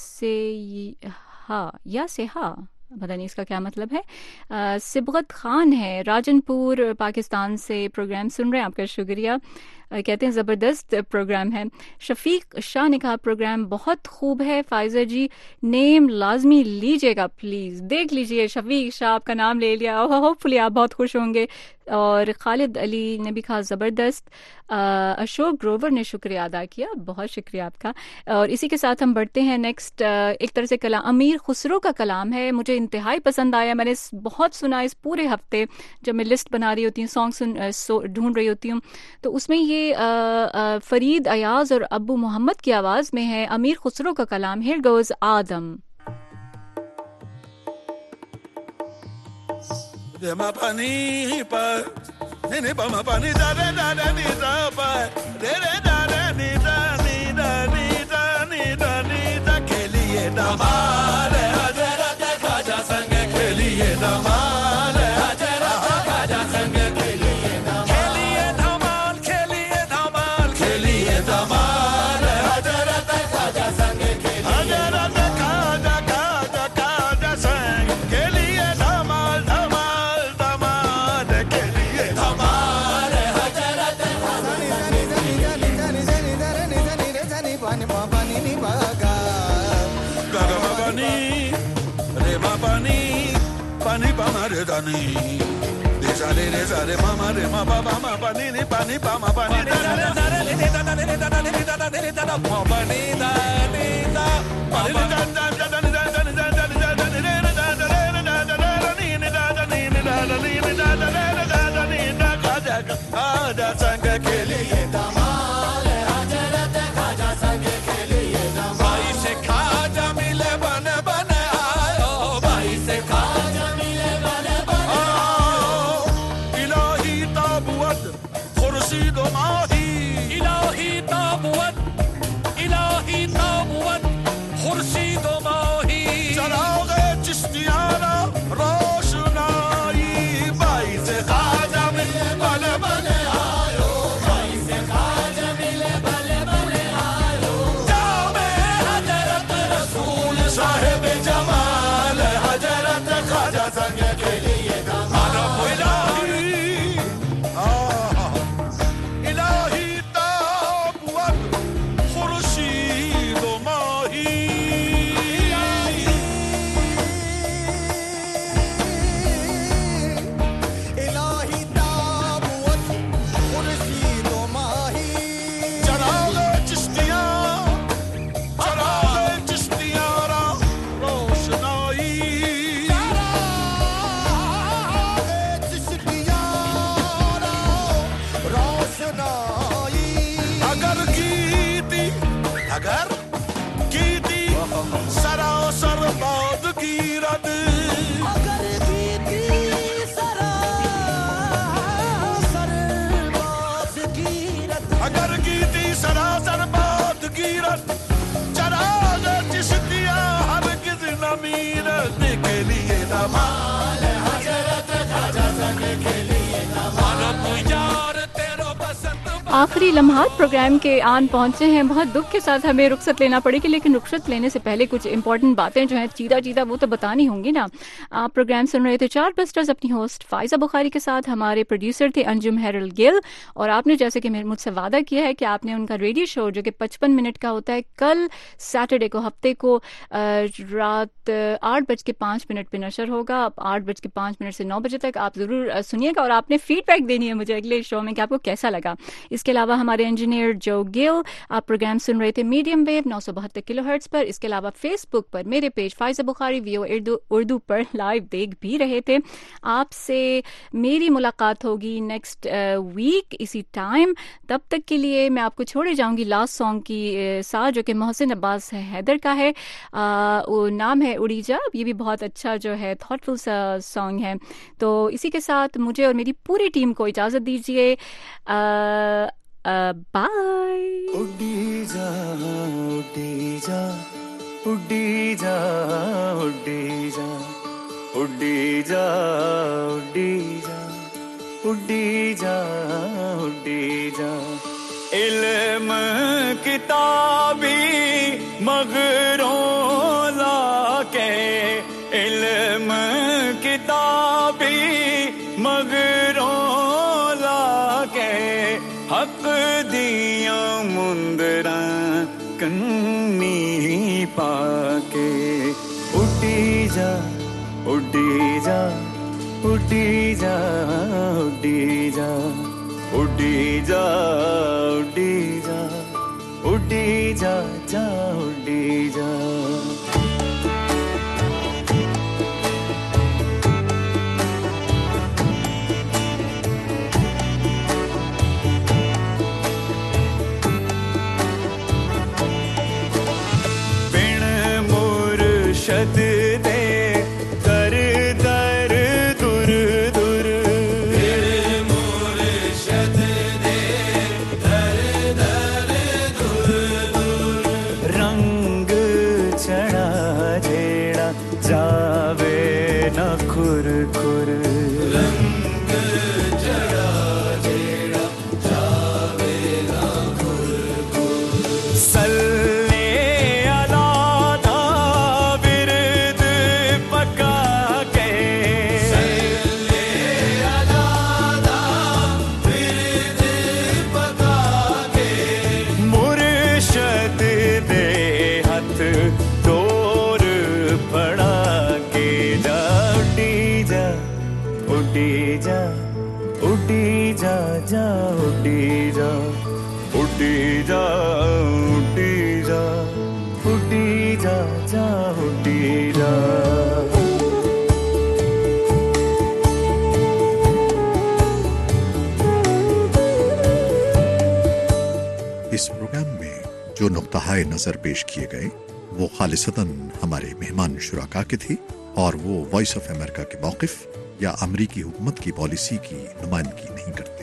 से हाँ, पता नहीं इसका क्या मतलब है। सिबगत खान है, राजनपुर पाकिस्तान से प्रोग्राम सुन रहे हैं, आपका शुक्रिया। कहते हैं ज़बरदस्त प्रोग्राम है। शफीक शाह ने कहा प्रोग्राम बहुत खूब है। फाइज़ा जी नेम लाजमी लीजिएगा प्लीज़, देख लीजिए शफीक शाह आपका नाम ले लिया, होपफुली आप बहुत खुश होंगे। और खालिद अली ने भी कहा ज़बरदस्त। अशोक ग्रोवर ने शुक्रिया अदा किया, बहुत शुक्रिया आपका। और इसी के साथ हम बढ़ते हैं नेक्स्ट। एक तरह से कलाम अमीर खुसरो का कलाम है, मुझे इंतहाई पसंद आया। मैंने बहुत सुना इस पूरे हफ्ते, जब मैं लिस्ट बना रही होती हूँ, सॉन्ग ढूंढ रही होती हूँ, तो उसमें ये फरीद अयाज और अबू मोहम्मद की आवाज में है अमीर खुसरो का कलाम। हियर गोज आदम। Dani, desare desare mama re ma ba ma ba ni ni pa ni pa ma pa ni desare desare ni da da ni da da ni da da ni da da ma ba ni da ni da pa ni da da da da ni da da ni da da ni da da ni da da da da da ni ni da da ni ni da da ni ni da da da ni da khaja khaja sang ke liye damal hajarat khaja sang ke liye damal bhai se khaja mile bane bane aayo bhai se khaja mile bane خورشید و ماهی الهی تابوت خورشید و ماهی आखिरी लम्हात programme के आन पहुंचे हैं। बहुत दुख के साथ हमें रुखसत लेना पड़ेगी, लेकिन रुखसत लेने से पहले कुछ इंपॉर्टेंट बातें जो हैं चीदा वो तो बतानी होंगी ना। आप प्रोग्राम सुन रहे थे चार्ट बस्टर्स अपनी होस्ट फाइजा बुखारी के साथ। हमारे प्रोड्यूसर थे अंजुम हेरल गिल, और आपने जैसे कि मुझसे वादा किया है कि आपने उनका रेडियो शो जो कि 55 मिनट का होता है, कल सैटरडे को हफ्ते को रात 8:05 पे नशर होगा। 8:05 से 9 बजे तक आप जरूर सुनिएगा, और आपने फीडबैक देनी है मुझे अगले शो में कि आपको कैसा लगा। इसके अलावा हमारे इंजीनियर जो गिल, आप प्रोग्राम सुन रहे थे मीडियम वेव 972 किलोहर्ट्ज पर। इसके अलावा फेसबुक पर मेरे पेज फाइजा बुखारी वीओ उर्दू पर लाइव देख भी रहे थे। आपसे मेरी मुलाकात होगी नेक्स्ट वीक इसी टाइम। तब तक के लिए मैं आपको छोड़े जाऊंगी लास्ट सॉन्ग की साथ, जो कि मोहसिन अब्बास हैदर का है। वो नाम है उड़ी जा। ये भी बहुत अच्छा जो है थॉटफुल सा सॉन्ग है। तो इसी के साथ मुझे और मेरी पूरी टीम को इजाजत दीजिए। बाय। उड़ी जा उड़ी जा उड़ी जा उड़ी जा उड़ी जा उड़ी जा उड़ी जा उड़ी जा। इल्म किताबी मगरों लाके, इल्म किताबी मगरों लाके, हक दिया मुंदरा कन्नी पाके। उड़ी जा उड़ी जा उड़ी जा उड़ी जा उड़ी जा उड़ी जा उड़ी जा जा उड़ी जा। शद दे कर दर दुर दुर, मुर्शद दे दर दर दुर दुर। रंग चढ़ा जेड़ा जावे न खुर खुर, रंग चढ़ा जेड़ा जावे न खुर खुर। सल्ले जा उड़ी जा उड़ी जा उड़ी जा उड़ी जा जा उड़ी जा। इस प्रोग्राम में जो नुक्ताए नजर पेश किए गए वो खालिसतन हमारे मेहमान शुराका के थे, और वो वॉइस ऑफ अमेरिका के मौक़िफ़ या अमरीकी हुकूमत की पॉलिसी की नुमाइंदगी नहीं करते।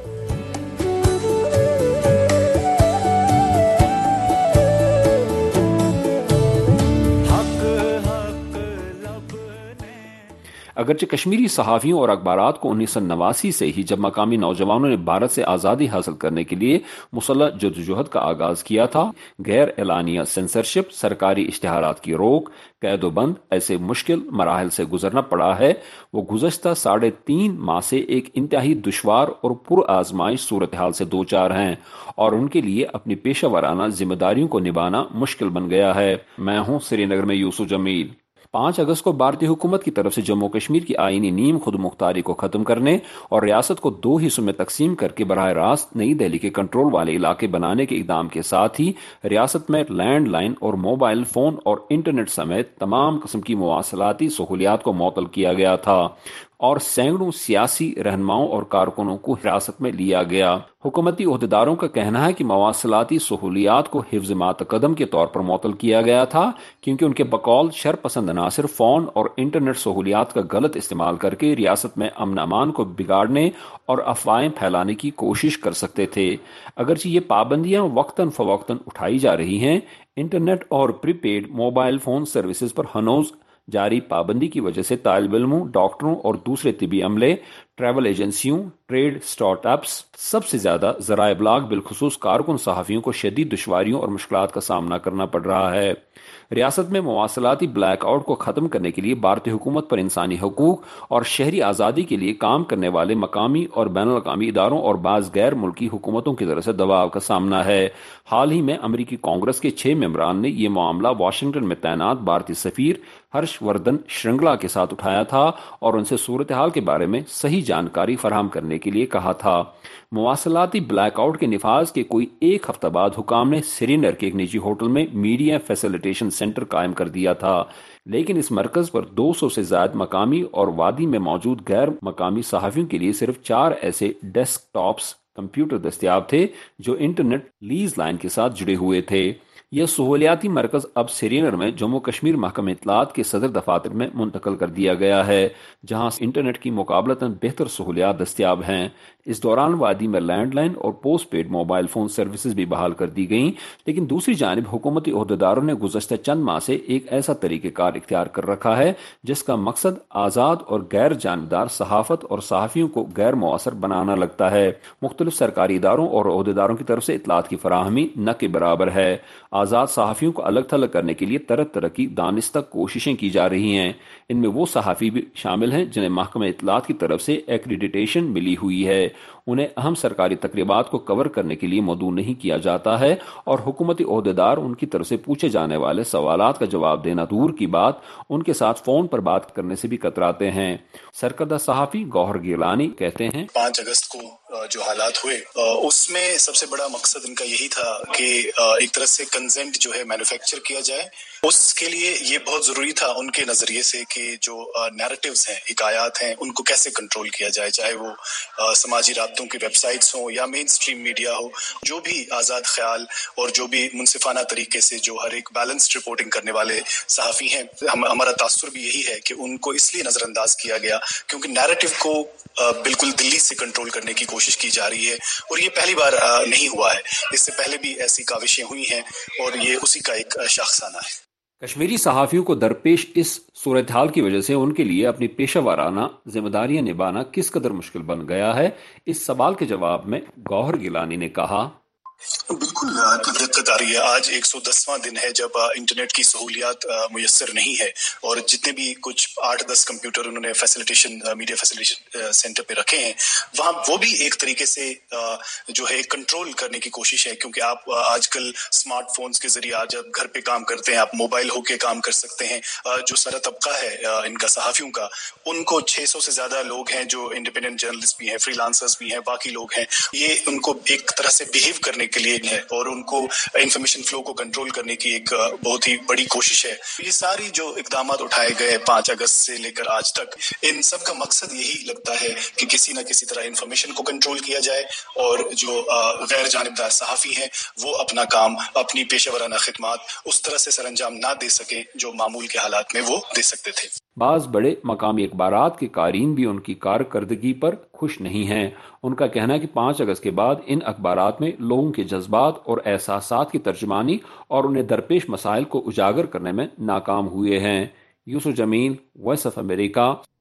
अगरचे कश्मीरी सहाफ़ियों और अखबारात को 1989 से ही, जब मकामी नौजवानों ने भारत से आज़ादी हासिल करने के लिए मुसल्लह जद्दोजहद का आगाज किया था, गैर एलानिया सेंसरशिप, सरकारी इश्तिहारात की रोक, कैदोबंद ऐसे मुश्किल मराहल से गुजरना पड़ा है, वो गुज़श्ता 3.5 माह से एक इंतहाई दुश्वार और पुरआज़माइश सूरत हाल से दो चार हैं, और उनके लिए अपनी पेशा वराना जिम्मेदारियों को निभाना मुश्किल बन गया है। मैं हूँ श्रीनगर में यूसुफ जमील। 5 अगस्त को भारतीय हुकूमत की तरफ से जम्मू कश्मीर की आईनी नीम खुद मुख्तारी को खत्म करने और रियासत को 2 हिस्सों में तकसीम करके बराह रास्त नई दिल्ली के कंट्रोल वाले इलाके बनाने के इकदाम के साथ ही रियासत में लैंडलाइन और मोबाइल फोन और इंटरनेट समेत तमाम किस्म की मवासलाती सहूलियात को मुअत्तल किया गया था, और सैकड़ों सियासी रहनुमाओं और कारकुनों को हिरासत में लिया गया। हुकूमती ओहदेदारों का कहना है कि मवासलाती सहूलियात को हिफ्ज़ मातकदम के तौर पर मुअत्तल किया गया था, क्योंकि उनके बकौल शरपसंद अनासिर फोन और इंटरनेट सहूलियात का गलत इस्तेमाल करके रियासत में अमन अमान को बिगाड़ने और अफवाहें फैलाने की कोशिश कर सकते थे। अगरचे ये पाबंदियां वक्तन फवक्तन उठाई जा रही हैं, इंटरनेट और प्रीपेड मोबाइल फोन सर्विसेज पर हनूज जारी पाबंदी की वजह से तालिब इल्मों, डॉक्टरों और दूसरे तिबी अमले ट्रैवल एजेंसियों, ट्रेड स्टार्टअप्स, सबसे ज्यादा ज़राए इब्लाग बिलखुसूस कारकुन सहाफ़ियों को शदीद दुश्वारियों और मुश्किलात का सामना करना पड़ रहा है। रियासत में मवासलाती ब्लैकआउट को ख़त्म करने के लिए भारतीय हुकूमत पर इंसानी हकूक और शहरी आज़ादी के लिए काम करने वाले मकामी और बैनुल-अक़वामी इदारों और बाज़ गैर मुल्की हुकूमतों की तरफ से दबाव का सामना है। हाल ही में अमरीकी कांग्रेस के 6 मेंबरान ने यह मामला वाशिंगटन में तैनात भारतीय सफीर हर्षवर्धन श्रृंगला के साथ उठाया था और उनसे सूरत हाल के बारे में सही जानकारी फराहम करने के लिए कहा था। मवासलाती ब्लैकआउट के निफाज के कोई एक हफ्ता बाद हुकाम ने श्रीनगर के एक निजी होटल में मीडिया फैसिलिटेशन सेंटर कायम कर दिया था, लेकिन इस मरकज पर 200 से ज्यादा मकामी और वादी में मौजूद गैर मकामी सहाफियों के लिए सिर्फ 4 ऐसे डेस्कटॉप्स कंप्यूटर दस्तयाब थे जो इंटरनेट लीज लाइन के साथ जुड़े हुए थे। यह सहूलियाती मरकज अब श्रीनगर में जम्मू कश्मीर महकमा इत्तलात के सदर दफातर में मुंतकिल कर दिया गया है, जहां इंटरनेट की मुकाबलतन बेहतर सहूलियात दस्तयाब हैं। इस दौरान वादी में लैंडलाइन और post paid mobile phone services भी बहाल कर दी गईं, लेकिन दूसरी जानिब हुकूमती ओहदेदारों ने गुज़श्ता चंद माह से एक ऐसा तरीक़ेकार इख्तियार कर रखा है जिसका मकसद आज़ाद और गैर जानबदार सहाफ़त और सहाफ़ियों को गैर मुअस्सर बनाना लगता है। मुख्तलिफ सरकारी इदारों और ओहदेदारों की तरफ से इत्तलात की फराहमी न के बराबर है। आज़ाद सहाफ़ियों को अलग थलग करने के लिए तरह तरह की दानिस्ता कोशिशें की जा रही हैं। इनमें वो सहाफ़ी भी शामिल हैं जिन्हें महकमा इत्तलात की तरफ से एक्रीडिटेशन मिली हुई है। उन्हें अहम सरकारी तकरीबात को कवर करने के लिए मदऊ नहीं किया जाता है और हुकूमती ओहदेदार उनकी तरफ से पूछे जाने वाले सवालात का जवाब देना दूर की बात, उनके साथ फोन पर बात करने से भी कतराते हैं। सरकर्दा सहाफ़ी गौहर गिलानी कहते हैं, 5 अगस्त को जो हालात हुए उसमें सबसे बड़ा मकसद इनका यही था कि एक तरह से कंसेंट जो है मैन्युफैक्चर किया जाए। उसके लिए ये बहुत जरूरी था उनके नजरिए से कि जो नैरेटिव्स हैं, हिकायात हैं, उनको कैसे कंट्रोल किया जाए, चाहे वो समाजी राब्तों की वेबसाइट्स हो या मेन स्ट्रीम मीडिया हो। जो भी आज़ाद ख्याल और जो भी मुनसिफाना तरीके से जो हर एक बैलेंस्ड रिपोर्टिंग करने वाले सहाफ़ी हैं, हमारा तासुर भी यही है कि उनको इसलिए नजरअंदाज किया गया क्योंकि नैरेटिव को बिल्कुल दिल्ली से कंट्रोल करने की कोशिश की जा रही है और ये पहली बार नहीं हुआ है। इससे पहले भी ऐसी काविशें हुई हैं और ये उसी का एक शाखसाना है। कश्मीरी सहाफ़ियों को दरपेश इस सूरत हाल की वजह से उनके लिए अपनी पेशा वाराना जिम्मेदारियां निभाना किस कदर मुश्किल बन गया है, इस सवाल के जवाब में गौहर गिलानी ने कहा, बिल्कुल दिक्कत आ रही है। आज 110वां दिन है जब इंटरनेट की सहूलियात मुयस्सर नहीं है और जितने भी कुछ 8-10 कंप्यूटर उन्होंने मीडिया फैसिलिटेशन सेंटर पे रखे हैं, वहाँ वो भी एक तरीके से जो है कंट्रोल करने की कोशिश है क्योंकि आप आजकल स्मार्टफोन्स के जरिए आज आप घर पे काम करते हैं, आप मोबाइल होके काम कर सकते हैं। जो सारा तबका है इनका सहाफियों का, उनको 600 से ज्यादा लोग हैं जो इंडिपेंडेंट जर्नलिस्ट भी हैं, फ्रीलांसर्स भी हैं, बाकी लोग हैं। ये उनको एक तरह से बिहेव करने के लिए है और उनको इंफॉर्मेशन फ्लो को कंट्रोल करने की एक बहुत ही बड़ी कोशिश है। ये सारी जो इकदाम उठाए गए 5 अगस्त से लेकर आज तक, इन सब का मकसद यही लगता है कि किसी न किसी तरह इंफॉर्मेशन को कंट्रोल किया जाए और जो गैर जानिबदार सहाफी हैं वो अपना काम, अपनी पेशेवराना खिदमत उस तरह से सरंजाम ना दे सके जो मामूल के हालात में वो दे सकते थे। बाज बड़े मकामी अखबारात के कारीन भी उनकी कारकर्दगी पर खुश नहीं हैं। उनका कहना है कि 5 अगस्त के बाद इन अखबारात में लोगों के जज्बात और एहसासात की तर्जुमानी और उन्हें दरपेश मसाइल को उजागर करने में नाकाम हुए हैं। Yusuf Jamil, voice of America,